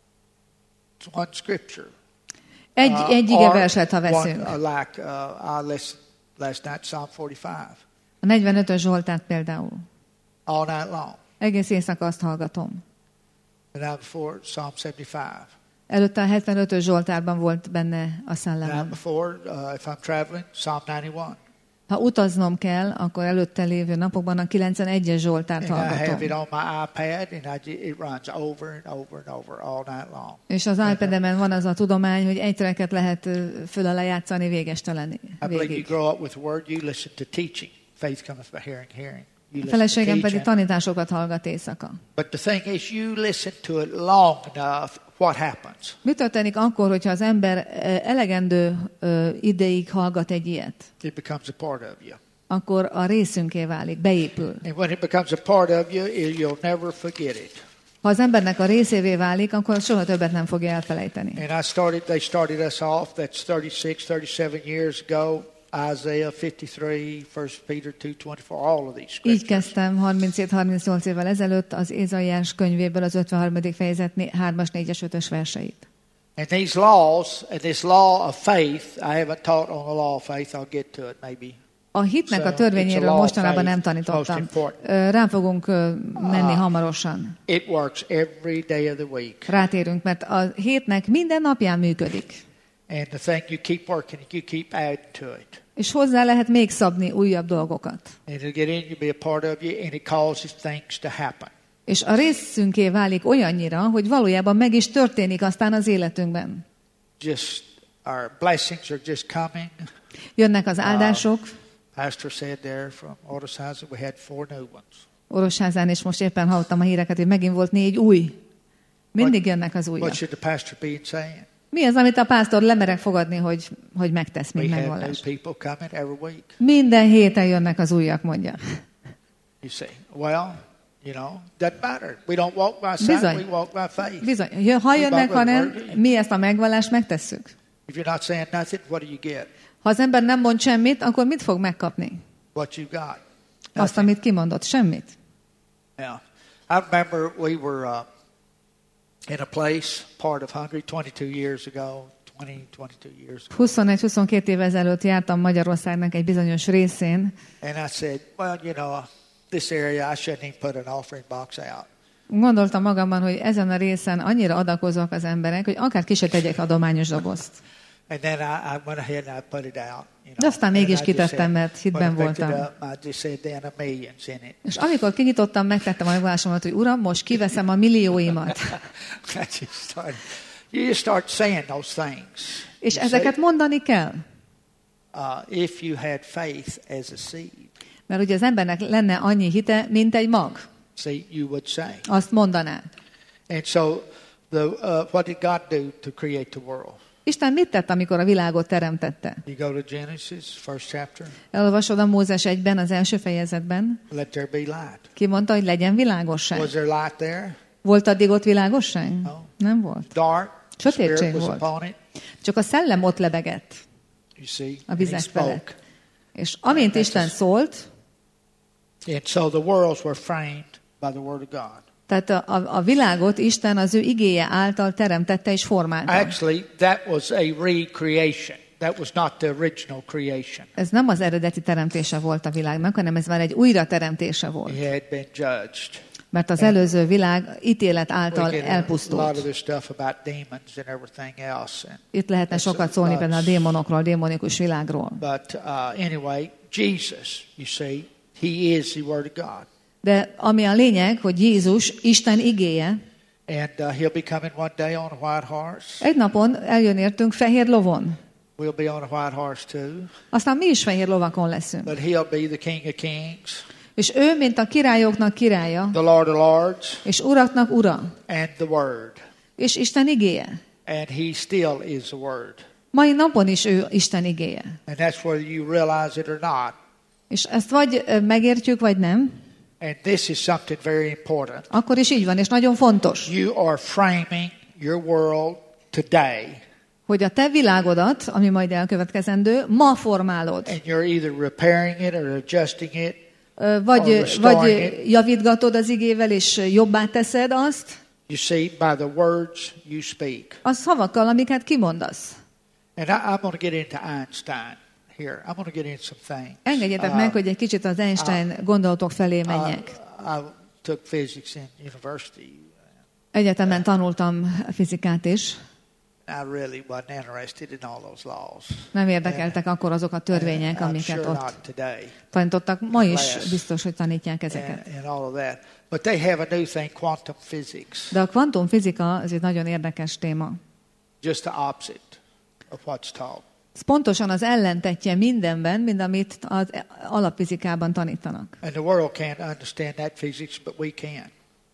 one scripture.
Egy,
uh,
egy igeverset, ha veszünk.
One, uh, like uh, I listened last night, Psalm forty-five.
A negyvenötös Zsoltát például.
All night long.
Egész éjszaka azt hallgatom.
The night before, Psalm seventy-five.
Előtte a hetvenötös Zsoltárban volt benne a
The night
szellemem.
before, uh, if I'm traveling, Psalm ninety-one.
Ha utaznom kell, akkor előtte lévő napokban a kilencvenegyes Zsoltárt
And I have
hallgatom.
it on my iPad, and I, it runs over and over and over all night long.
És az iPad-emen van az a tudomány, hogy egy tracket lehet föl alá játszani végestelen
I believe you
végig.
grow up with the Word, you listen to teaching. Faith cometh by hearing, hearing. You
A
listen to
feleségem pedig
teaching.
tanításokat hallgat éjszaka.
But the thing is, you listen to it long enough, what happens?
Mi történik akkor, hogyha az ember eh, elegendő ö, ideig hallgat egy ilyet?
It becomes a part of you.
Akkor a részünké válik, beépül.
And when it becomes a part of you, it- you'll never forget it.
Ha az embernek a részévé válik, akkor soha többet nem fogja elfelejteni.
And I started, they started us off, that's thirty-six, thirty-seven years ago, Isaiah fifty-three, First Peter two twenty-four, all of these
Így
scriptures.
kezdtem harminchét harmincnyolc évvel ezelőtt az Ézaiás könyvéből az ötvenharmadik fejezet hármas, négyes, ötös verseit.
And these laws, and this law of faith, I haven't taught on the law of faith. I'll get to it maybe.
A hitnek a törvényéről mostanában nem tanítottam. Rám fogunk menni hamarosan.
It works every day of the week.
Rátérünk, mert a hétnek minden napján működik.
And the thing, you keep working, you keep adding to it.
És hozzá lehet még szabni újabb dolgokat.
And it'll get in you, be a part of you, and it causes things to happen.
És a részünké válik olyannyira, hogy valójában meg is történik aztán az életünkben.
Just our blessings are just coming.
Jönnek az áldások.
Uh, Pastor said there from Orosháza, we had four new ones.
Orosházán, és most éppen hallottam a híreket, hogy megint volt négy új. Mindig jönnek az újak.
What should the pastor be saying?
Mi az, amit a pásztor lemerek fogadni, hogy, hogy megtesz, mint megvallás? Minden héten jönnek az újak, mondja.
You see, well, you know, doesn't matter. We don't walk by sight, we walk by faith.
Bizony. Ha jönnek, ha nem, mi ezt a megvallást megtesszük.
If you're not saying nothing, what do you get?
Ha az ember nem mond semmit, akkor mit fog megkapni?
What you got?
Azt, amit kimondott, semmit.
Yeah. I remember we were uh, in a place, part of Hungary, twenty-two years ago, twenty, twenty-two years ago.
huszonegy-huszonkettő év ezelőtt jártam Magyarországnak egy bizonyos részén.
And I said, well, you know, this area I shouldn't even put an offering box out.
Gondoltam magamban, hogy ezen a részen annyira adakoznak az emberek, hogy akár ki se tegyek adományos dobozt.
And then I, I went ahead and I put it out. You know,
de aztán mégis kitettem, mert hitben voltam. És amikor kinyitottam, megtettem a megvallásomat, hogy Uram, most kiveszem a millióimat.
You start saying those things.
És ezeket mondani kell.
Uh, if you had faith as a seed.
Mert ugye az embernek lenne annyi hite, mint egy mag.
See, you would say.
Azt mondaná.
And so, the, uh, what did God do to create the world?
Isten mit tett, amikor a világot teremtette?
You go to Genesis, first chapter.
Elolvasod a Mózes egyben, az első fejezetben.
Let there be light.
Ki mondta, hogy legyen világosság?
Was there light there?
Volt addig ott világosság?
No.
Nem volt.
Dark.
Sötétség volt. Csak a szellem ott lebegett.
You see,
a vizek felett. És amint Isten szólt,
and so the worlds were framed by the word of God.
Tehát a, a, a világot Isten az ő igéje által teremtette és formálta.
Actually, that was a recreation. That was not the original creation.
Ez nem az eredeti teremtése volt a világnak, hanem ez már egy újra teremtése volt.
He had been judged.
Mert az előző világ ítélet által elpusztult. Itt lehetne sokat szólni például a démonokról, a démonikus világról.
But uh, anyway, Jesus, you see, he is the word of God.
De ami a lényeg, hogy Jézus Isten igéje.
And uh, he'll be coming one day on a white horse.
Egy napon eljön értünk fehér lovon.
We'll be on a white horse too.
Aztán mi is fehér lovakon leszünk.
But he'll be the King of Kings.
És ő, mint a királyoknak királya,
the Lord of Lords,
és uraknak ura,
and the Word.
És Isten igéje.
And he still is the Word.
Mai napon is ő Isten igéje.
And that's whether you realize it or not.
És ezt vagy megértjük, vagy nem.
And this is something very important.
Akkor is így van, és nagyon fontos.
You are framing your world today.
Hogy a te világodat, ami majd elkövetkezendő, ma formálod.
And you're either repairing it or adjusting it.
Vagy, vagy javítgatod az igével, és jobbá teszed azt.
You see, by the words you speak.
A szavakkal, amiket kimondasz.
And I, I'm going to get into Einstein here. I'm going to get into some things.
Engedjetek uh, meg, hogy egy kicsit az Einstein uh, gondolatok felé menjek.
I, I took physics in university.
Egyetemen tanultam fizikát is.
I really wasn't interested in all those laws.
Nem érdekeltek and, akkor azok a törvények, amiket
sure
ott tanítottak. Ma is biztos, hogy tanítják ezeket.
And, and all of that. But they have a new thing, quantum physics.
De a kvantumfizika az egy nagyon érdekes téma.
Just the opposite of what's taught.
Ez pontosan az ellentetje mindenben, mint amit az alapfizikában tanítanak.
And the world can't understand that physics, but we can.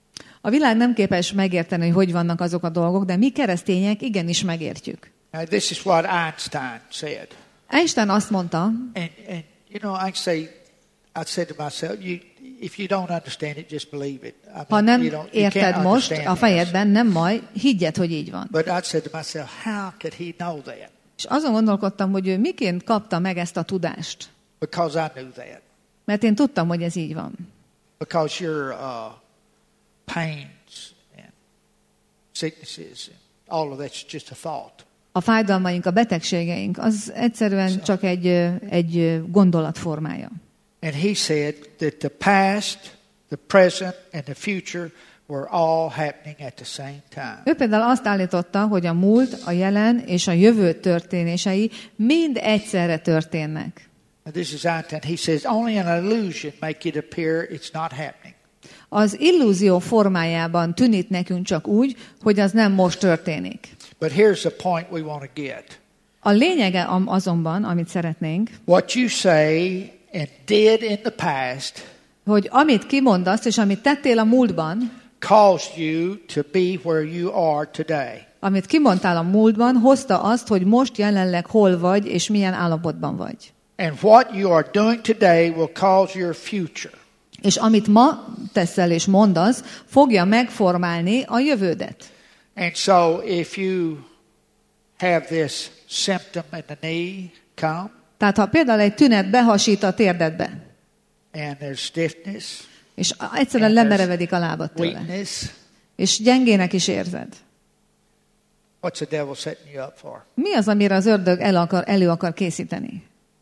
A világ nem képes megérteni, hogy hogy vannak azok a dolgok, de mi keresztények igenis megértjük.
Now, this is what Einstein said.
Einstein azt mondta,
and, and you know, I say, I said to myself, you, if you don't understand it, just believe it. I mean,
ha nem
you don't,
érted most a fejedben, nem majd, higgyed, hogy így van.
But I said to myself, how could he know that?
És azon gondolkodtam, hogy ő miként kapta meg ezt a tudást.
Because I knew that.
Mert én tudtam, hogy ez így van.
Because your uh, pains and sicknesses and all of that's just a thought.
A fájdalmaink, a betegségeink, az egyszerűen csak egy, egy gondolatformája.
And he said that the past, the present and the future were all happening at the same time.
Ő például azt állította, hogy a múlt, a jelen és a jövő történései mind egyszerre történnek.
And this is Einstein. He says only an illusion make it appear it's not happening.
Az illúzió formájában tűnik nekünk csak úgy, hogy az nem most történik.
But here's the point we want to get.
A lényege azonban, amit szeretnénk,
what you say and did in the past,
hogy amit kimondasz és amit tettél a múltban,
caused you to be where you are today.
Amit kimondtál a múltban, hozta azt, hogy most jelenleg hol vagy és milyen állapotban vagy.
And what you are doing today will cause your future.
És amit ma teszel és mondasz, fogja megformálni a jövődet.
And so if you have this symptom in the knee come,
tehát ha például egy tünet behasít a térdedbe,
and there's stiffness,
és egyszerűen lemerevedik a lábad tőle,
weakness,
és gyengének is érzed.
What's the devil setting you up for?
Mi az, amire az ördög el akar, elő akar készíteni?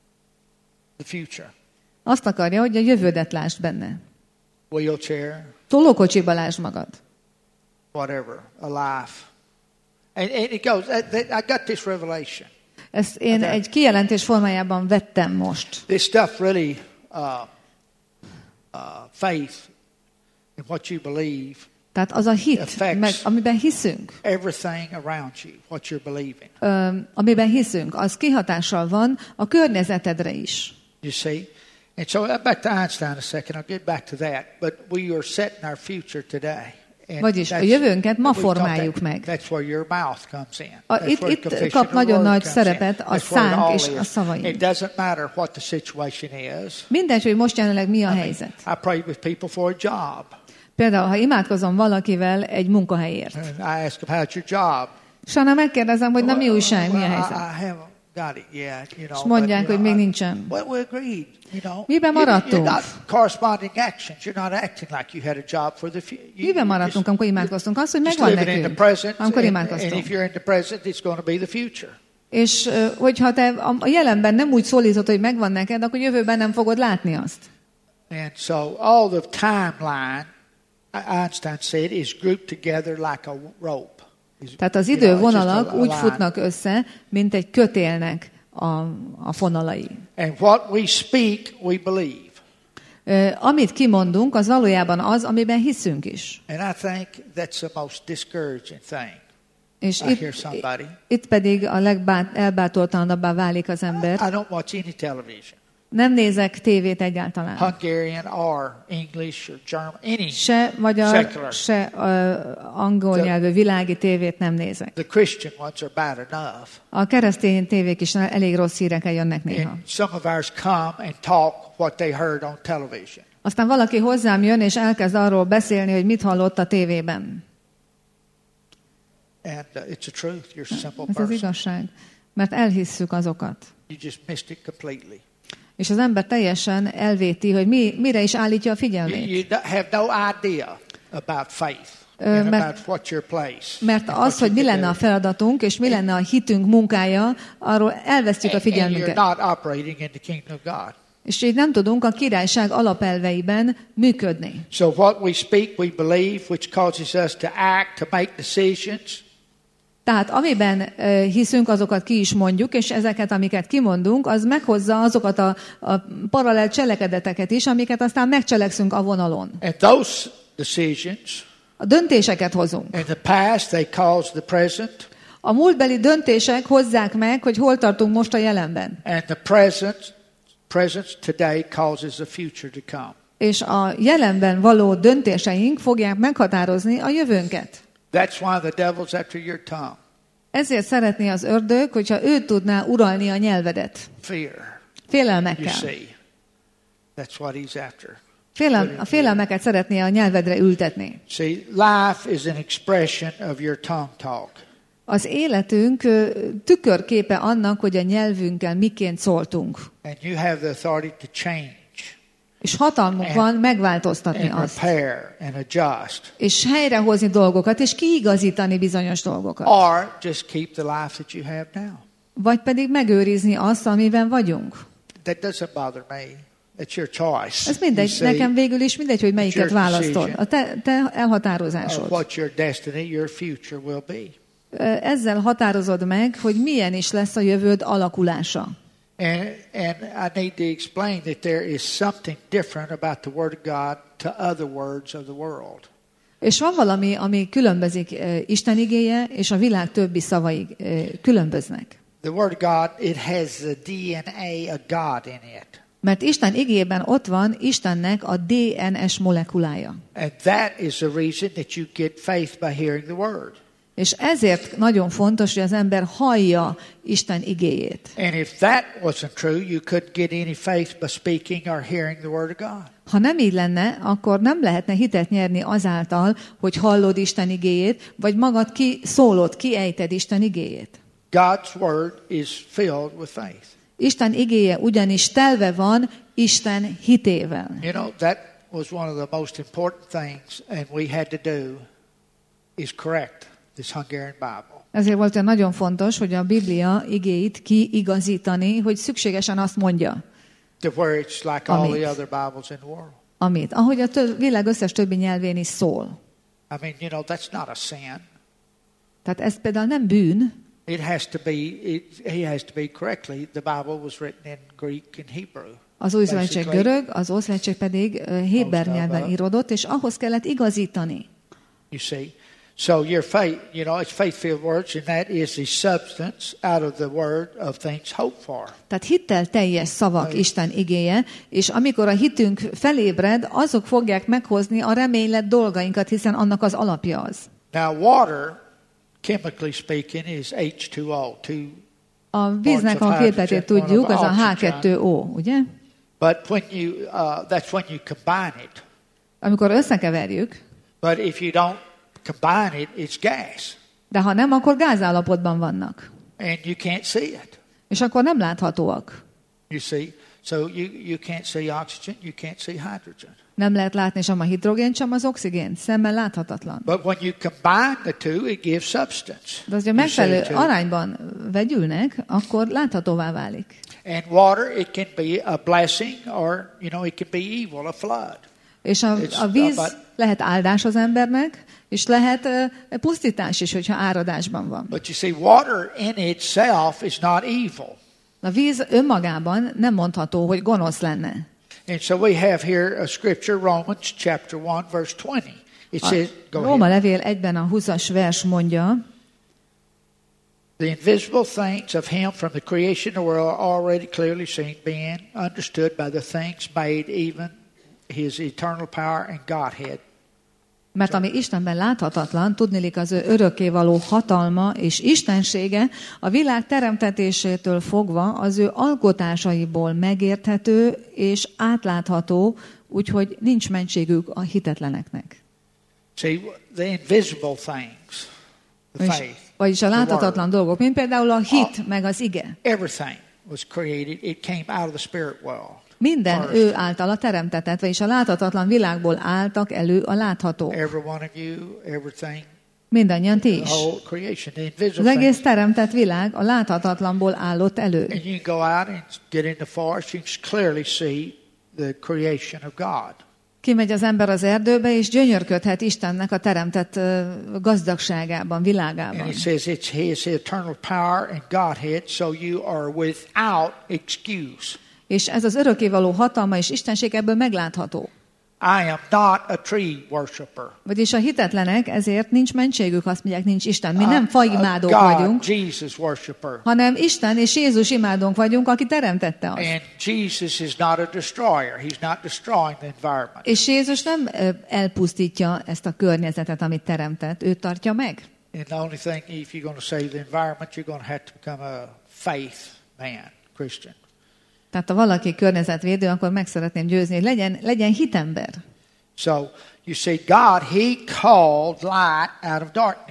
The future.
Azt akarja, hogy a jövődet lásd benne.
Wheelchair.
Tolókocsiba lásd magad.
Whatever, a life. And, and it goes, I got this revelation.
Ezt én egy kijelentés formájában vettem most.
This stuff really, uh, uh, faith in what you believe.
Tehát az a hit, meg, amiben hiszünk,
everything around you, what you're believing.
Ö, amiben hiszünk, az kihatással van a környezetedre is.
You see? And so back to Einstein a second, I'll get back to that. But we are setting our future today. And
vagyis a jövőnket ma formáljuk meg.
That's where your mouth comes in.
A, itt itt kap nagyon nagy szerepet a szánk és a szavaink.
It doesn't matter what the situation is.
Mindegy, hogy most jelenleg mi a helyzet.
I pray with people for a job.
Például, ha imádkozom valakivel egy munkahelyért.
I ask them, how's your job?
És hanem megkérdezem, hogy na mi újság, mi a helyzet.
Got it yet, you know,
és mondják,
but, you
hogy
know,
még nincsen.
Well, we agreed, you know.
Miben maradtunk?
You're not corresponding actions. You're not acting like you had a job for the future.
Miben maradtunk, amikor imádkoztunk? Az, hogy megvan nekünk, amikor imádkoztunk.
And if you're in the present, it's going to be the future.
És hogyha te a jelenben nem úgy szólítod, hogy megvan neked, akkor jövőben nem fogod látni azt.
And so all the timeline, Einstein said, is grouped together like a rope.
Tehát az idővonalak úgy futnak össze, mint egy kötélnek a, a fonalai.
And what we speak, we believe.
Uh, amit kimondunk, az valójában az, amiben hiszünk is.
And I think that's the most discouraging thing.
És itt, itt pedig a legelbátortalanabbá válik az ember.
I don't watch any television.
Nem nézek tévét egyáltalán.
Hungarian or English or German, any
se magyar, se uh, angol nyelvű világi tévét nem nézek.
The Christian ones are bad enough.
A keresztény tévék is elég rossz hírekkel jönnek néha.
And some of ours come and talk what they heard on television.
Aztán valaki hozzám jön és elkezd arról beszélni, hogy mit hallott a tévében.
And uh, it's a truth. You're a simple
Ez
person.
az igazság, mert elhisszük azokat.
You just missed it completely.
És az ember teljesen elvéti, hogy mi, mire is állítja a figyelmét.
You, you have no idea about faith and
mert,
about what your place.
Mert az, hogy mi lenne a feladatunk, és mi lenne a hitünk munkája, arról elvesztjük a figyelmünket.
And you're not operating in the kingdom of God.
És így nem tudunk a királyság alapelveiben működni.
So what we speak, we believe, which causes us to act, to make decisions.
Tehát amiben uh, hiszünk, azokat ki is mondjuk, és ezeket, amiket kimondunk, az meghozza azokat a, a paralel cselekedeteket is, amiket aztán megcselekszünk a vonalon.
And those decisions,
a döntéseket hozunk.
In the past, they cause the present.
A múltbeli döntések hozzák meg, hogy hol tartunk most a jelenben.
And the present, present today causes the future to come.
És a jelenben való döntéseink fogják meghatározni a jövőnket.
That's why the devil's after your tongue.
Ezért szeretné az ördög, hogyha ő tudná uralni a nyelvedet.
Fear.
Félelmekkel.
You see, that's what he's after.
Félel, a félelmeket szeretné a nyelvedre ültetni.
See, life is an expression of your tongue talk.
Az életünk tükörképe annak, hogy a nyelvünkkel miként szóltunk.
And you have the authority to change.
És hatalmuk van megváltoztatni
and
azt.
Repair and adjust.
És helyrehozni dolgokat, és kiigazítani bizonyos dolgokat.
Or just keep the life that you have now.
Vagy pedig megőrizni azt, amiben vagyunk.
That doesn't bother me. It's your choice.
Ez mindegy, nekem végül is mindegy, hogy melyiket választod. A te, te elhatározásod.
What your destiny, your future will be.
Ezzel határozod meg, hogy milyen is lesz a jövőd alakulása.
And, and I need to explain that there is something different about the Word of God to other words of the world.
És van valami, ami különbözik Isten igéje, és a világ többi szavai különböznek.
The Word of God, it has the D N A of God in it.
Mert Isten igében ott van Istennek a dé en es molekulája.
And that is the reason that you get faith by hearing the Word.
És ezért nagyon fontos, hogy az ember hallja Isten igéjét.
And if that wasn't true, you couldn't get any faith by speaking or hearing the Word of God.
Ha nem így lenne, akkor nem lehetne hitet nyerni azáltal, hogy hallod Isten igéjét, vagy magad ki szólod, kiejted Isten igéjét.
God's Word is filled with faith.
Isten igéje ugyanis telve van Isten hitével.
You know, that was one of the most important things, and we had to do is correct this Hungarian Bible.
Ezért volt olyan nagyon fontos, hogy a Biblia igéit kiigazítani, hogy szükségesen azt mondja.
To where it's like all the other Bibles in the world.
Amit, ahogy a több, világ összes többi nyelvén is szól.
I mean, you know, that's not a sin.
Tehát ez például nem bűn.
It has to be, it, he has to be correctly. The Bible was written in Greek and Hebrew.
Az Új Szövetség görög, az Ószövetség pedig héber nyelven íródott, és ahhoz kellett igazítani.
You see, so your faith, you know, it's faith-filled words, and that is the substance out of the word of things hoped for.
Tehát hittel teljes szavak Isten igéje, és amikor a hitünk felébred, azok fogják meghozni a reménylett dolgainkat, hiszen annak az alapja az.
Now, water, chemically speaking, is H two O. Two
a víznek a képletét tudjuk, az a há kettő ó, ugye?
But when you, uh, that's when you combine it.
Amikor összekeverjük.
But if you don't combine it, it's gas.
De ha nem, akkor gázállapotban vannak.
And you can't see it.
És akkor nem láthatóak.
You see, so you you can't see oxygen, you can't see hydrogen.
Nem lehet látni sem a hidrogént, sem az oxigént. Szemmel láthatatlan.
But when you combine the two, it gives substance.
De az, hogy megfelelő arányban vegyülnek, akkor láthatóvá válik.
And water, it can be a blessing, or you know, it can be evil, a flood.
És a, a víz lehet áldás az embernek, és lehet uh, pusztítás is, hogyha áradásban van.
But you see, water in itself is not evil.
A víz önmagában nem mondható, hogy gonosz lenne.
And so we have here a scripture, Romans chapter one, verse twenty. It says, go ahead.
Róma levél egyben a huszas vers mondja,
the invisible things of him from the creation of the world are already clearly seen, being understood by the things made, even his eternal power and Godhead.
Mert ami Istenben láthatatlan, tudniillik az ő örökkévaló hatalma és istensége, a világ teremtetésétől fogva az ő alkotásaiból megérthető és átlátható, úgyhogy nincs mentségük a hitetleneknek.
See, the invisible things, the faith,
vagyis a láthatatlan dolgok, mint például a hit, meg az ige.
Everything was created, it came out of the spirit world.
Minden First. ő általa teremtetett, vagyis a láthatatlan világból álltak elő a látható.
Every one of you, everything,
mindannyian ti is.
The whole creation, the invisible
az egész
things.
teremtett világ a láthatatlanból állott elő.
And you go out and get in the forest, you can clearly see the creation of God.
Kimegy az ember az erdőbe, és gyönyörködhet Istennek a teremtett gazdagságában, világában.
And it says it's his eternal power and Godhead, so you are without excuse.
És ez az örökkévaló hatalma és istenség ebből meglátható.
I am not a tree worshipper.
Vagyis a hitetlenek ezért nincs mentségük, azt mondják, nincs Isten. Mi nem faimádók
God,
vagyunk,
Jesus worshipper.
hanem Isten és Jézus imádónk vagyunk, aki teremtette azt.
And Jesus is not a destroyer. He's not destroying the environment.
És Jézus nem elpusztítja ezt a környezetet, amit teremtett, ő tartja meg.
And the only thing, if you're going to save the environment, you're going to have to become a faith man, Christian.
Tehát ha valaki környezetvédő, akkor meg szeretném győzni, hogy legyen, legyen hitember.
So, you see, God, He called light out of darkness.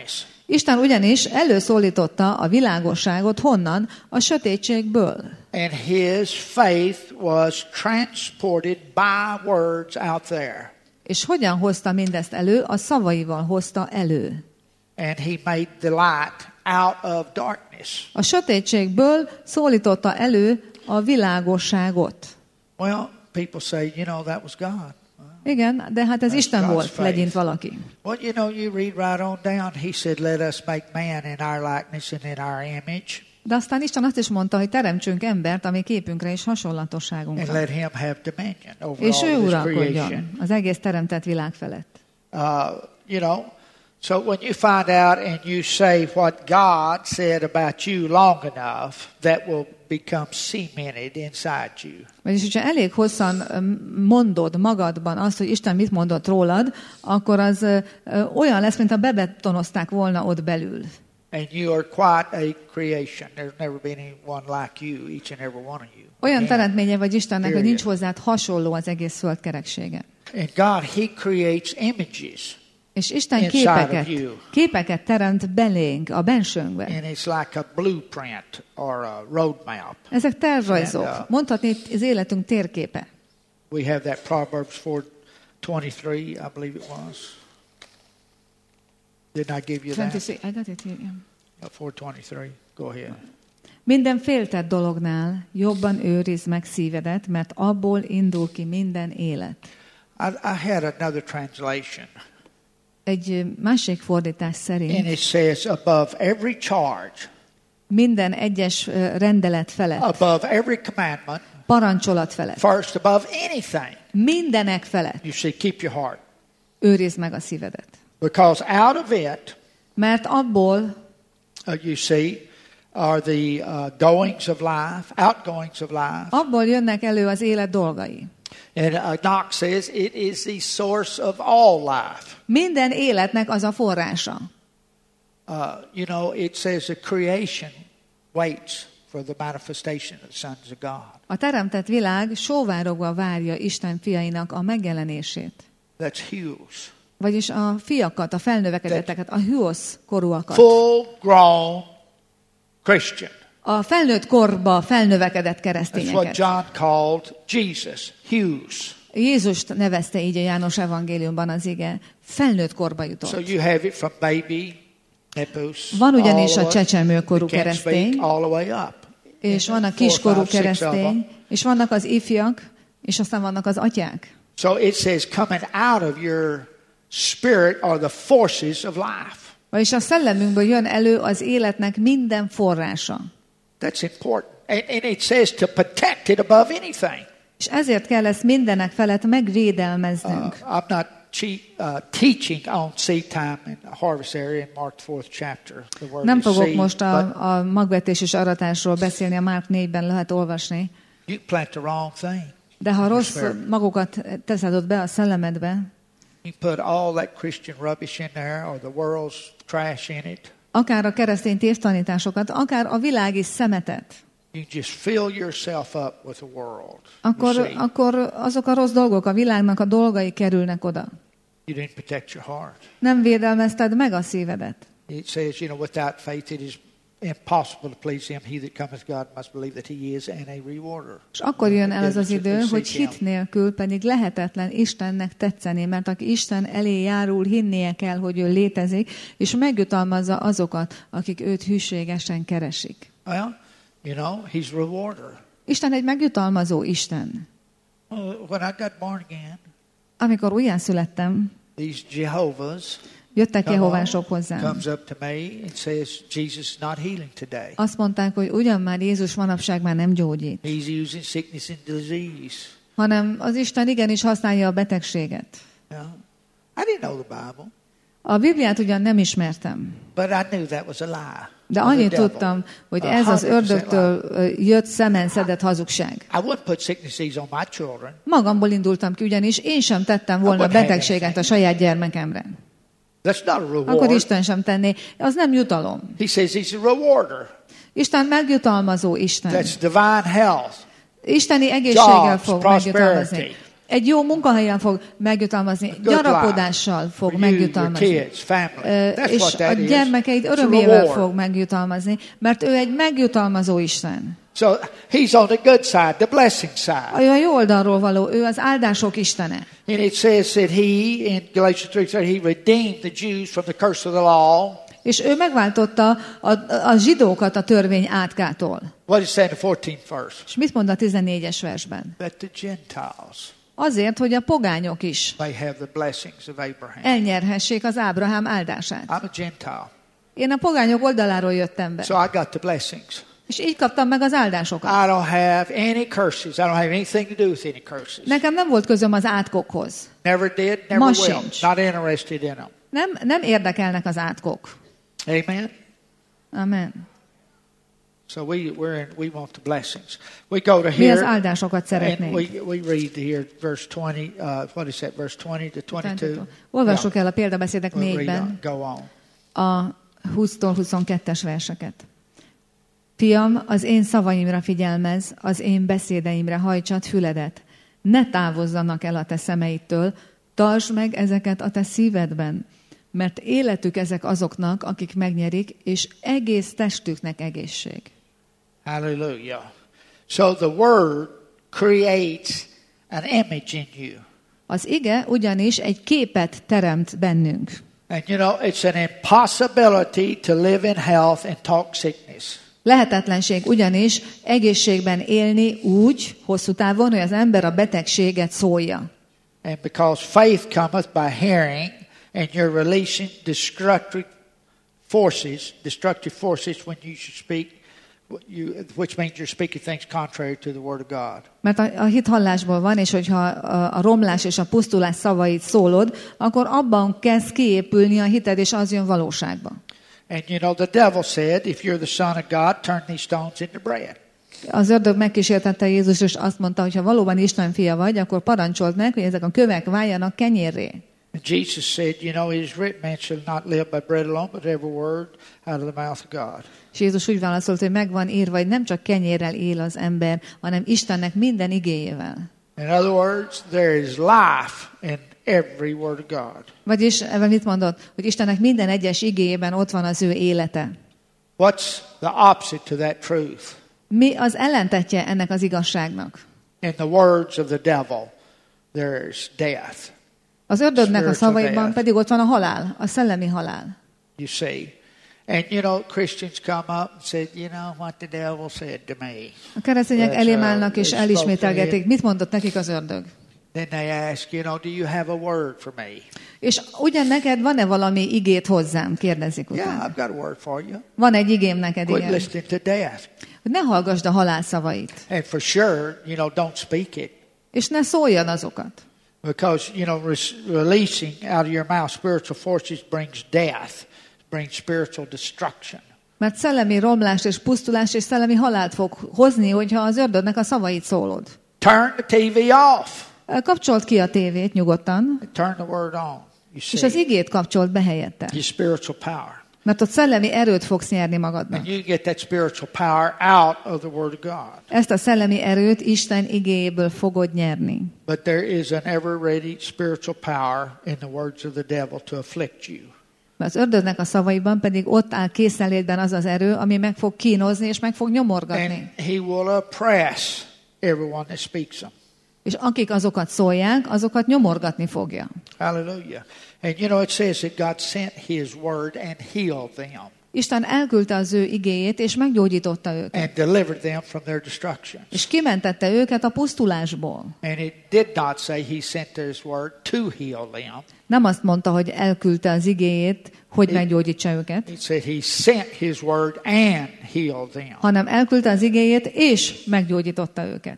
Isten ugyanis előszólította a világosságot honnan? A sötétségből.
And his faith was transported by words out there.
És hogyan hozta mindezt elő? A szavaival hozta elő.
And he made the light out of darkness.
A sötétségből szólította elő a világosságot.
Well, people say, you know, that was God.
Igen, de hát ez
That's
Isten
God's
volt,
faith.
legyint valaki.
Well, you know, you read right on down. He said, let us make man in our likeness and in our image.
De aztán Isten azt is mondta, hogy teremtsünk embert, ami képünkre és
And
hasonlatosságunkra.
let him have dominion over
És
all
ő
of his
uralkodjon
creation.
az egész teremtett világ felett.
Uh, you know, so when you find out and you say what God said about you long enough, that will become cemented inside you.
Vagyis, hogyha elég hosszan mondod magadban azt, hogy Isten mit mondott rólad, akkor az ö, ö, olyan lesz, mintha bebetonozták volna ott belül.
And you are quite a creation. There's never been anyone like you, each and every one of you.
Olyan
Again.
teremtménye vagy Istennek, hogy
Period.
nincs hozzád hasonló az egész földkereksége.
And God, He creates images.
És Isten
Inside
képeket,
of you.
képeket teremt belénk, a bensőnkbe.
And it's like a blueprint or a roadmap.
Ezek tervrajzok.
And, uh,
Mondhatni az életünk térképe.
We have that Proverbs four twenty-three, I believe it was. Didn't I give you that?
twenty-three, I got it here, yeah.
Uh, four twenty-three. Go ahead.
Minden féltett dolognál jobban őrizd meg szívedet, mert abból indul ki minden élet.
I, I had another translation.
Egy másik fordítás
And
szerint
it says, above every charge,
minden egyes ö, rendelet felett,
above every commandment,
parancsolat felett,
first above anything,
mindenek felett
you see, keep your heart.
őrizd meg a szívedet.
Because out of it,
Mert abból,
uh, you see, are the uh, goings of life, outgoings of life.
abból jönnek elő az élet dolgai.
And uh, Knox says it is the source of all life.
Minden életnek az a forrása.
Uh, you know, it says the creation waits for the manifestation of the sons of God.
A teremtett világ sóvárogva várja Isten fiainak a megjelenését.
That's huge.
Vagyis a fiakat, a felnövekedetteket, a hüosz korúakat.
Full grown Christian.
A felnőtt korba felnövekedett
That's what
keresztényeket.
John called Jesus, Hughes.
Jézust nevezte így a János evangéliumban az ige. Felnőtt korba
So
jutott.
you have it from baby, nepus,
Van ugyanis
all
a
the way-
csecsemőkorú
you can't speak,
keresztény,
all the way up.
és
And
van a
four,
kiskorú
five, six of
keresztény,
them.
és vannak az ifjak, és aztán vannak az atyák.
So it says coming out of your spirit are the forces of life.
Vagyis a szellemünkből jön elő az életnek minden forrása.
That's important. And, and it says to protect it above anything.
És ezért kell ezt mindenek felett
Uh,
megvédelmeznünk.
I'm not che- uh, teaching on seed time in the harvest area in Mark fourth chapter. The word
Nem
is
fogok
seed,
most
but
a, a magvetés és aratásról beszélni, a Márk négyben lehet olvasni.
you plant the wrong thing.
De ha rossz
Spirit.
magokat teszed ott be a szellemedbe,
You put all that Christian rubbish in there or the world's trash in it.
akár a keresztény tévtanításokat, akár a világi szemetet,
You just fill yourself up with the world.
akkor,
You see,
akkor azok a rossz dolgok, a világnak a dolgai kerülnek oda.
you didn't protect your heart.
Nem védelmezted meg a szívedet.
It says, you know, without faith it is impossible to please him. He that cometh God must believe that he is, and a rewarder.
És akkor jön el az az idő,
Diligently
hogy
seek him.
hit nélkül pedig lehetetlen Istennek tetszeni, mert aki Isten elé járul, hinnie kell, hogy ő létezik, és megjutalmazza azokat, akik őt hűségesen keresik.
Well, you know, he's a rewarder.
Isten egy megjutalmazó Isten.
Well, when I got born again,
Amikor újján születtem,
these Jehovah's
jöttek
come on,
Jehovások hozzám.
comes up to me and says, Jesus is not healing today.
Azt mondták, hogy ugyan már Jézus manapság már nem gyógyít,
He's using sickness and disease.
hanem az Isten igenis használja a betegséget.
You know? I didn't know the Bible,
A Bibliát ugyan nem ismertem,
but I knew that was a lie.
de
of the
annyit
devil.
tudtam, hogy
A
ez az
hundred percent
ördögtől ö, jött szemen szedett hazugság.
I wouldn't put sickness disease on my children.
Magamból indultam ki, ugyanis én sem tettem volna betegséget a saját gyermekemre.
That's not a reward.
Akkor Isten sem tenné. Az nem jutalom.
He says he's a rewarder.
Isten megjutalmazó Isten.
That's divine health,
Isteni egészséggel
jobs,
fog megjutalmazni.
prosperity.
Egy jó munkahelyen fog megjutalmazni, gyarapodással fog megjutalmazni,
kids,
és a gyermekeid örömével fog megjutalmazni, mert ő egy megjutalmazó Isten.
So he's on the good side, the blessing side.
A jó oldalról való, ő az áldások Istene.
And it says that he, in Galatians three thirty, he redeemed the Jews from the curse of the law.
És ő megváltotta a, a zsidókat a törvény átkától.
What does it say in the fourteenth verse?
És mit mond a tizennégyes versben?
That the Gentiles
Azért, hogy a pogányok is
may have the blessings of Abraham.
elnyerhessék az Ábrahám áldását.
I'm a Gentile.
Én a pogányok oldaláról jöttem be.
So I got the blessings.
És így kaptam meg az áldásokat.
I don't have any curses. I don't have anything to do with any curses.
Nekem nem volt közöm az átkokhoz.
Never did, never
Ma
will.
sincs.
Not interested in them.
Nem, nem érdekelnek az átkok.
Amen.
Amen.
So we we're in, we want the blessings. We go to
Mi az
here
áldásokat
and
szeretnénk.
we we read here verse twenty. Uh, what is that? Verse twenty to twenty-two.
Olvassuk el a példabeszédek
We'll read
négyben
on. Go on.
a húsztól huszonkettes verseket. Fiam, az én szavaimra figyelmezz, az én beszédeimre hajtsad füledet. Ne távozzanak el a te szemeidtől, tartsd meg ezeket a te szívedben, mert életük ezek azoknak, akik megnyerik, és egész testüknek egészség.
Hallelujah. So the word creates an image in you.
Az ige ugyanis egy képet teremt bennünk.
And you know, it's an impossibility to live in health and talk sickness.
Lehetetlenség ugyanis egészségben élni úgy, hosszú távon, hogy az ember a betegséget szólja.
And because faith cometh by hearing, and you're releasing destructive forces, destructive forces when you should speak, you, which means you're speaking things contrary to the Word of God.
Mert a, a hit hallásból van, és hogyha a, a romlás és a pusztulás szavait szólod, akkor abban kezd kiépülni a hited, és az jön valóságba.
And you know, the devil said, if you're the Son of God, turn these stones into bread.
Az ördög megkísértette Jézus, és azt mondta, hogy ha valóban Isten fia vagy, akkor parancsold meg, hogy ezek a kövek váljanak kenyérré.
And Jesus said, you know, it is written, man shall not live by bread alone, but every word out of the mouth of God.
És Jézus úgy válaszolt, hogy megvan írva, hogy nem csak kenyérrel él az ember, hanem Istennek minden igéjével.
In other words, there is life in every word of God.
Vagyis, ebben mit mondott? Hogy Istennek minden egyes igéjében ott van az ő élete.
What's the opposite to that truth?
Mi az ellentetje ennek az igazságnak?
In the words of the devil, there is death.
Az ördögnek a szavaiban pedig ott van a halál, a szellemi halál.
You see. And you know, Christians come up and said, you know what the devil said to me.
A keresztények elém állnak és elismételgetik, mit mondott nekik az ördög.
Then they ask, you know, do you have a word for me?
És ugyan neked van-e valami igét hozzám, kérdezik utána.
Yeah, I've got a word for you.
Van egy igém neked,
Quit
igen.
listening to death.
Hogy ne hallgassd a halál szavait.
And for sure, you know, don't speak it.
És ne szóljon azokat.
Because, you know, re- releasing out of your mouth spiritual forces brings death, brings spiritual destruction.
Mert szellemi romlást és pusztulást és szellemi halált fog hozni, hogyha az ördögnek a szavait szólod.
Turn the T V off.
Kapcsold ki a tévét nyugodtan,
Turn the word on. You
és az
see,
igét kapcsold be helyette.
your spiritual power.
Mert ott szellemi erőt fogsz nyerni magadnak.
And you get that spiritual power out of the word of God.
Ezt a szellemi erőt Isten igéjéből fogod nyerni.
But there is an ever-ready spiritual power in the words of the devil to afflict you.
Az ördögnek a szavaiban pedig ott áll készenlétben az az erő, ami meg fog kínozni és meg fog nyomorgatni.
And he will oppress everyone that speaks them.
És akik azokat szólják, azokat nyomorgatni fogja.
Hallelujah. And you know, it says that God sent his word and healed them.
Isten elküldte az ő igéjét, és meggyógyította őket.
And delivered them from their destruction.
És kimentette őket a pusztulásból.
And it did not say he sent his word to heal them.
Nem azt mondta, hogy elküldte az igéjét, hogy meggyógyítsa őket,
It said he sent his word and healed them.
hanem elküldte az igéjét, és meggyógyította őket.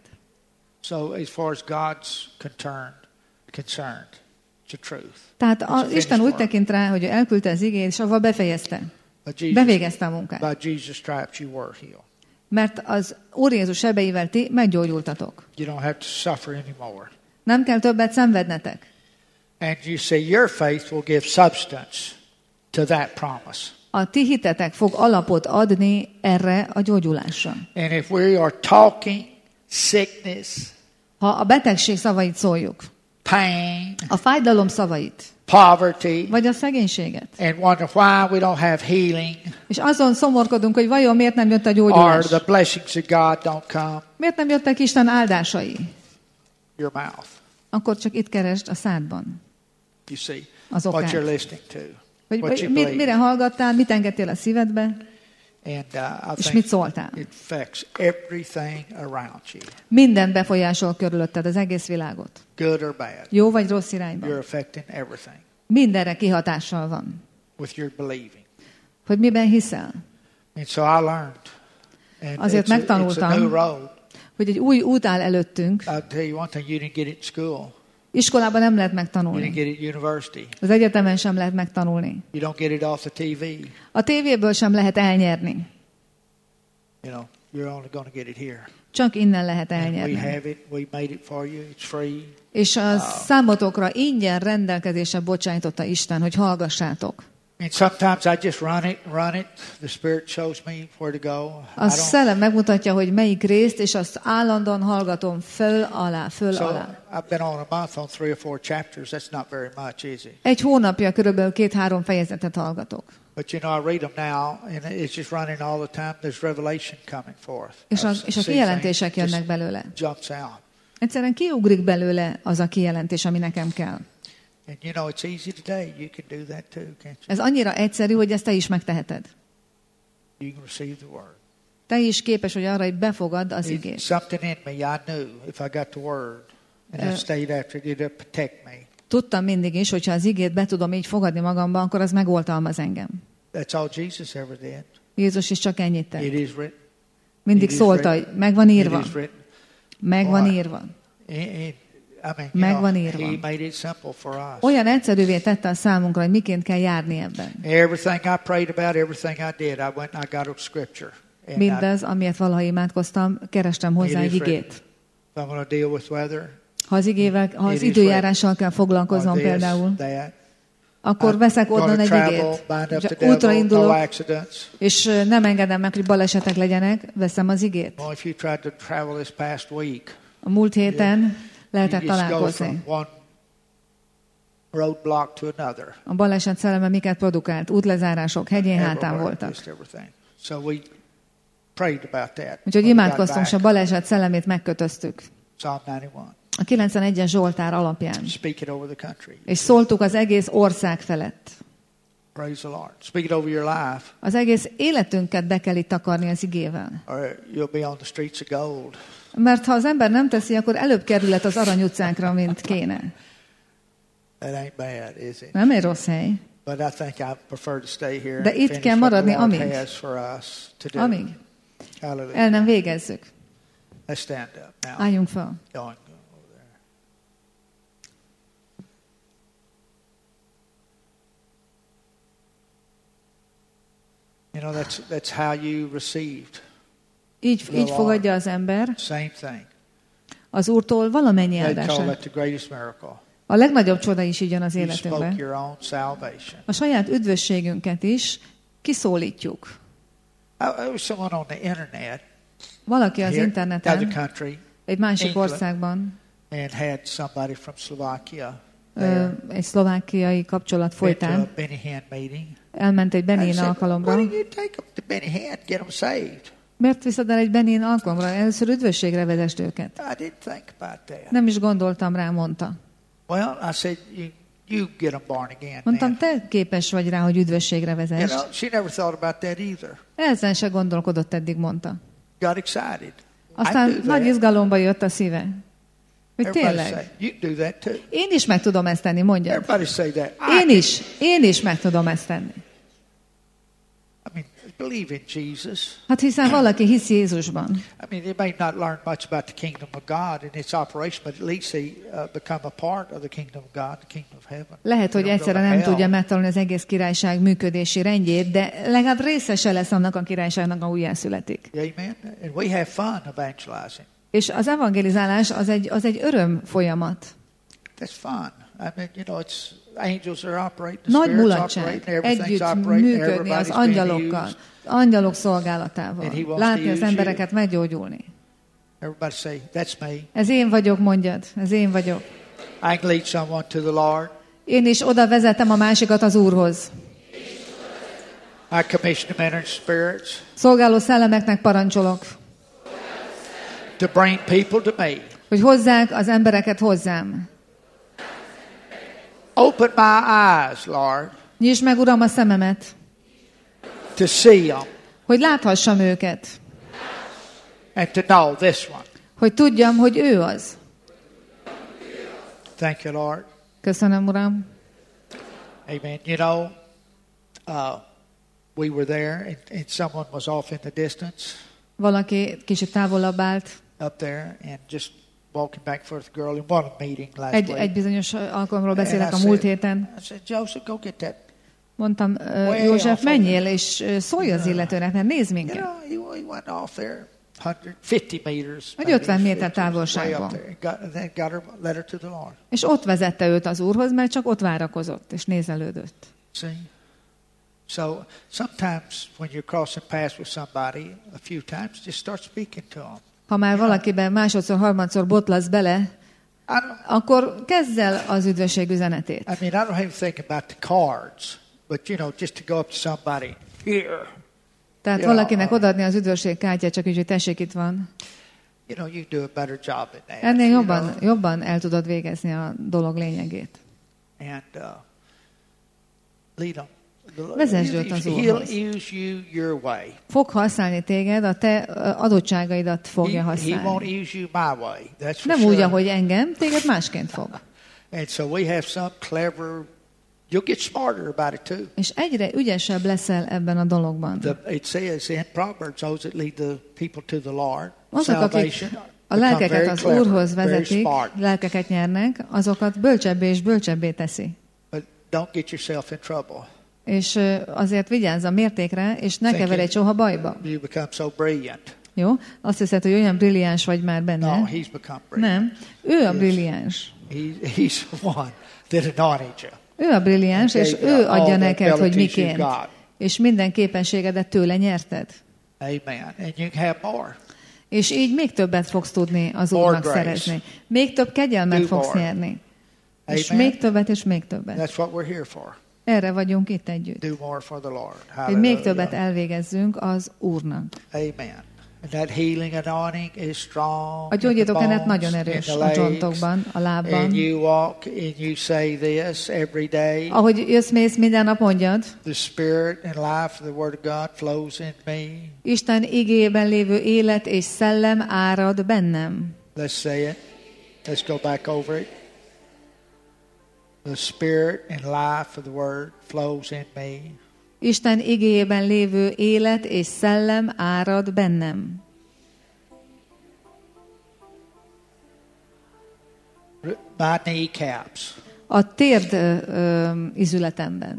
So as far as God's concerned, concerned, it's a truth.
Tehát
It's a
a,
finished
Isten úgy
work.
tekint rá, hogy ő elküldte az igéjét, és avval befejezte.
But Jesus,
Bevégezte a munkát.
by Jesus' stripes you were healed.
Mert az Úr Jézus sebeivel ti meggyógyultatok.
You don't have to suffer anymore.
Nem kell többet szenvednetek.
And you see, your faith will give substance to that promise.
A ti hitetek fog alapot adni erre a gyógyulásra.
And if we are talking sickness
Ha a betegség szavait szóljuk,
pain,
a fájdalom szavait,
poverty,
vagy a szegénységet,
and wonder why we don't have healing,
és azon szomorkodunk, hogy vajon miért nem jött a
or
gyógyulás,
the blessings of God don't come,
miért nem jöttek Isten áldásai,
your mouth.
akkor csak itt keresd a szádban
You see
az
what
okát.
you're listening to,
Hogy,
what
vagy
you
mi-
believe.
mire hallgattál, mit engedtél a szívedbe,
And uh, I
és
think
mit szóltál.
it affects everything around you,
Minden befolyásol körülötted az egész világot.
good or bad.
Jó vagy rossz
You're
irányban.
affecting everything
Mindenre kihatással van.
with your believing.
Hogy miben hiszel.
And so I learned. And
Azért
it's a, it's a
megtanultam.
new road.
Hogy egy új út áll előttünk.
I'll tell you one thing, you didn't get it in school.
Iskolában nem lehet
You didn't
megtanulni.
get it at university.
Az egyetemen sem lehet megtanulni.
You don't get it off the T V.
A tévéből sem lehet elnyerni.
You know, you're only going to get it here.
Csak innen lehet
And we
elnyerni.
have it. We made it for you. It's free.
És a számotokra ingyen rendelkezésre bocsájtotta Isten, hogy hallgassátok.
And sometimes I just run it, run it. The Spirit shows me where to go.
A
I don't.
szellem megmutatja, hogy melyik részt, és azt állandóan hallgatom föl alá, föl
So
alá.
I've been on a month on three or four chapters. That's not very much, is it?
Egy hónapja körülbelül két-három fejezetet hallgatok.
But you know, I read them now, and it's just running all the time. There's revelation coming forth.
És a,
I
és a
see
kijelentések
things,
jönnek
just
belőle.
Jumps out.
Egyszerűen kiugrik belőle az a kijelentés, ami nekem kell.
And you know, it's easy today. You can do that too, can't you?
Ez annyira egyszerű, hogy ezt te is megteheted.
You can receive the word.
Te is képes, hogy arra, hogy befogadd az
It's
igét.
something in me I knew if I got the word and I
Uh,
stayed after it, it'd protect me.
Tudtam mindig is, hogyha az igét be tudom így fogadni magamba, akkor az megoltalmaz engem.
That's all Jesus ever did.
Jézus is csak ennyit tett.
It is written.
Mindig
it is
szólta,
written.
hogy megvan írva.
It is written.
Megvan
Why?
írva.
It, it, I mean, you
Megvan
know,
írva.
he made it simple for us.
Olyan egyszerűvé tette a számunkra, hogy miként kell járni ebben.
Everything I prayed about, everything I did, I went and I got a scripture. And I,
Mindez, amiért valaha imádkoztam, kerestem hozzá
It
egy
is written.
igét.
if I'm going to deal with weather,
Ha az, igével, ha az
It is
időjárással kell
or
foglalkoznom
this,
például,
that,
akkor
I'm
veszek
gonna
onnan egy
travel,
igét.
bind up
És
the
útra
devil, no
indulok,
accidents.
és ö, nem engedem meg, hogy balesetek legyenek, veszem az igét.
Well, if you tried to travel this past week,
A múlt héten
you
lehetett
just go
találkozni.
from one roadblock to another.
A baleset szelleme miket produkált? Útlezárások, hegyén hátán
Everywhere,
voltak.
just everything. So we prayed about that.
Úgyhogy
when we got
imádkoztunk, és a
back.
baleset szellemét megkötöztük.
Psalm ninety-one.
A kilencvenegyes Zsoltár alapján.
Speak it over the country.
És szóltuk az egész ország felett.
Praise the Lord. Speak it over your life,
Az egész életünket be kell itt takarni az igével.
or you'll be on the streets of gold.
Mert ha az ember nem teszi, akkor előbb kerülhet az arany utcánkra, mint kéne.
That ain't bad, is it?
Nem egy rossz hely.
But I think I prefer to stay here
De
and
itt
finish
kell
what the
maradni,
Lord
amíg.
has for us to do.
Amíg
Hallelujah.
el nem végezzük.
Let's stand up now.
Álljunk fel.
Going over there. You know, that's that's how you received.
Így, így fogadja az ember
Same thing.
az Úrtól valamennyi
They call
áldását.
that the greatest miracle.
A legnagyobb csoda is így jön az
You spoke
életünkbe.
your own salvation.
A saját üdvösségünket is kiszólítjuk.
I, I was someone on the internet
Valaki az
here, another
interneten,
country,
egy másik
England.
országban,
and had somebody from Slovakia
ö,
there.
egy szlovákiai kapcsolat
Went to a
folytán
Benny Hinn meeting.
elment egy
I
Benin
said,
alkalomra.
why do you take them to Benny Hinn? Get them saved.
Miért viszed el egy Benin alkalomra? Először üdvösségre vezest őket.
I didn't think about that.
Nem is gondoltam rá, mondta.
Well, I said, you, you get them born again.
Mondtam,
then.
te képes vagy rá, hogy üdvösségre
You
vezess.
know, she never thought about that either.
Ezen se gondolkodott eddig, mondta.
Got excited.
Aztán
I do
nagy
that.
izgalomba jött a szíve. Hogy
Everybody say,
tényleg,
you do that too.
én is meg tudom ezt tenni, mondja.
Everybody say that.
Én
I,
is, én is meg tudom ezt tenni.
I mean, believe in Jesus.
Hát hiszen valaki hisz Jézusban.
I mean, they may not learn much about the kingdom of God and its operation, but at least they uh, become a part of the kingdom of God, the kingdom of heaven.
Lehet, hogy
They don't go
egyszerre
to
nem
hell.
tudja megtanulni az egész királyság működési rendjét, de legalább részese lesz annak a királyságnak, a újjászületik.
Amen. And we have fun evangelizing.
És az evangelizálás az egy, az egy öröm folyamat.
That's fun. I mean, you know, it's angels are operating, the
Nagy
spirits
mulatság,
operating, everything's
együtt
operating,
működni az
everybody's being
angyalokkal,
used.
angyalok szolgálatával,
And he wants
látni
to
az
use
embereket meggyógyulni.
Everybody say, that's me.
Ez én vagyok, mondjad. Ez én vagyok.
I can lead someone to the Lord.
Én is oda vezetem a másikat az Úrhoz.
I commission the men and spirits.
Szolgáló szellemeknek parancsolok.
To bring people to me.
Hogy hozzák az embereket hozzám.
Open my eyes, Lord.
Nyisd meg, Uram, a szememet.
To see them.
Hogy láthassam őket.
And to know this one.
Hogy tudjam, hogy ő az.
Thank you, Lord.
Köszönöm, Uram.
Amen. You know, uh, we were there, and, and someone was off in the distance.
Valaki kicsit távolabb állt.
Up there, and just walking back and forth, the girl in one meeting last
egy,
week.
Egy bizonyos alkalomról beszélek a múlt héten.
I said, Joseph, go get that.
Mondtam, uh, József, menjél és szólj az illetőnek, mert nézd minket.
You know, he went off there. one hundred fifty meters.
Vagy ötven méter távolságban. És ott vezette őt az Úrhoz, mert csak ott várakozott, és nézelődött.
See? So sometimes when you're crossing paths with somebody a few times, just start speaking to them.
Ha már valakiben másodszor, harmadszor botlasz bele, akkor kezd el az üdvösség üzenetét.
I mean, I don't even think about the cards, but you know, just to go up to somebody here.
Tehát yeah. valakinek odaadni az üdvösség kártyát, csak úgy, hogy tessék, itt van.
You know, you do a better job than that.
Ennél jobban, you know? jobban el tudod végezni a dolog lényegét.
And uh, lead them.
Vezesd őt az Úrhoz. Fog használni téged, a te adottságaidat fogja használni. Nem úgy, ahogy engem, téged másként fog.
And so we have some clever. You'll get smarter about it too.
És egyre ügyesebb leszel ebben a dologban.
The, it says in Proverbs, those that lead the people to the Lord,
azok, akik a lelkeket az Úrhoz vezetik, lelkeket nyernek, azokat bölcsebbé és bölcsebbé teszi.
But don't get yourself in trouble.
És azért vigyázz a mértékre, és ne keveredj soha bajba.
You become so brilliant.
Jó? Azt hiszed, hogy olyan brilliáns vagy már benne.
No, he's become brilliant.
Nem. Ő a brillians.
He, he's the one that anointed you.
Ő a brilliáns, és ő adja neked, hogy miként. És minden képességedet tőle nyerted.
Amen. And you can have more.
És így még többet fogsz tudni az Úrnak szerezni. Még több kegyelmet
Do
fogsz
more.
nyerni.
Amen.
És még többet, és még többet.
That's what we're here for.
Erre vagyunk itt együtt.
Do more for the Lord.
Hogy még többet elvégezzünk az Úrnak.
Amen. And that healing anointing is strong.
A gyógyító kenet nagyon erős a csontokban, a lábban.
And you walk and you say this every day.
Ahogy jössz, mész, minden nap mondjad.
The spirit and life of the word of God flows in me.
Isten igéjében lévő élet és szellem árad bennem.
Let's say it. Let's go back over it. The spirit and life of the word flows in me.
Isten igéjében lévő élet és szellem árad bennem.
My kneecaps.
A térd ö, ö, izületemben.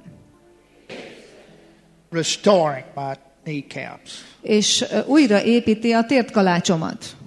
Restoring my kneecaps.
És ö, újra építi a térdkalácsomat.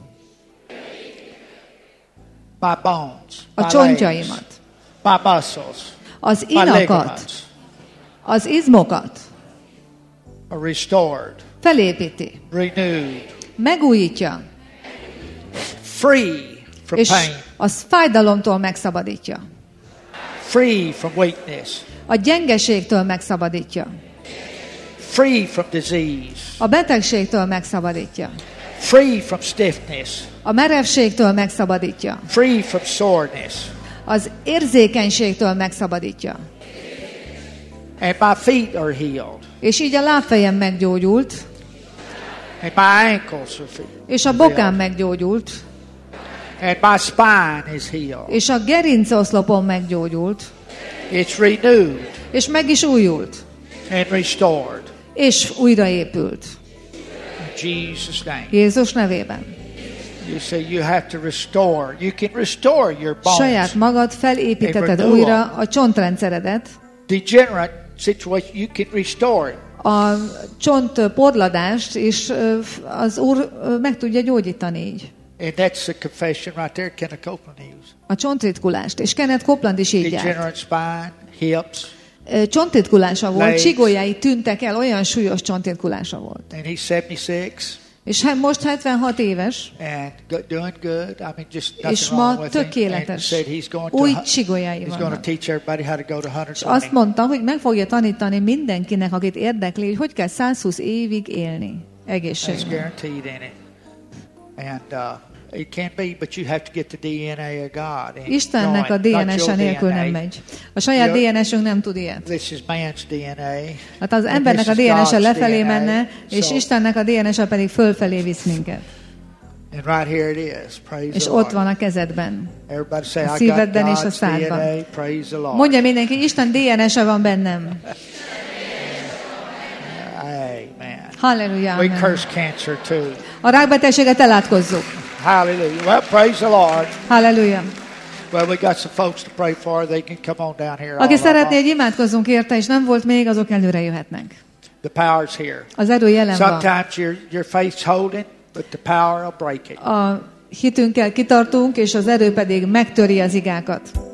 My bones.
A csontjaimat.
My muscles.
Az inakat. Az izmokat.
Restored.
Felépíti.
Renewed.
Megújítja.
Free from
és
pain.
Az fájdalomtól megszabadítja.
Free from weakness.
A gyengeségtől megszabadítja.
Free from disease.
A betegségtől megszabadítja.
Free from stiffness.
A merevségtől megszabadítja.
Free from soreness.
Az érzékenységtől megszabadítja.
And my feet are healed.
És így a lábfejem meggyógyult.
And my ankles are healed.
És a bokám meggyógyult.
And my spine is healed.
És a gerincoszlopom meggyógyult.
It's renewed.
És meg is újult.
And restored.
És újraépült.
In Jesus' name.
Jézus nevében.
You say you have to restore. You can restore your bones.
Saját magad felépíteted újra a csontrendszeredet.
Degenerate situation, you can restore it.
A csont porladást is az Úr meg tudja gyógyítani így.
And that's the confession right there Kenneth Copeland used.
A csontritkulást, és Kenneth Copeland is így járt.
Degenerate spine, hips.
Csontritkulása volt, csigójái tűntek el, olyan súlyos csontritkulása volt.
And he's seventy-six.
És most hetvenhat éves,
and go- doing good. I mean, just
és
nothing wrong
ma
with him. And
tökéletes.
said he's going to
Új
hu-
csigolyái
he's going to
vannak.
teach everybody how to go to one
És
hundred
azt
twenty.
mondta, hogy meg fogja tanítani mindenkinek, akit érdekli, hogy hogy kell száz húsz évig élni
That's
egészségben.
guaranteed in it. And uh, it can be, but you have to get the D N A of God. And
Istennek
know
a
it, not
D N S-e
your
nélkül
D N A.
nem megy. A saját
Your-
D N S-ünk nem tud ilyet.
This is man's D N A.
Hát az
and
embernek a
this
D
is
N S-e
God's
lefelé
D N A.
menne, és
So-
Istennek a D N S-e pedig fölfelé visz minket.
And right here it is. Praise
És
the
ott
Lord.
van a kezedben.
Everybody say,
a
I got
szívedben és a
God's D N
szádban.
A. Praise the Lord.
Mondja mindenki, Isten D N S-e van bennem.
Amen.
Halleluja.
We
amen.
curse cancer too.
A rákbetegséget elátkozzuk.
Hallelujah. Well, praise the Lord.
Halleluja.
Well, we got some folks to pray for. They can come on down here.
Aki
All of
szeretné,
them.
hogy imádkozzunk érte, és nem volt még, azok előre jöhetnek.
The power's here.
Az erő jelen van.
Sometimes your your faith's holding, but the power will break it.
A hitünkkel kitartunk, és az erő pedig megtöri az igákat.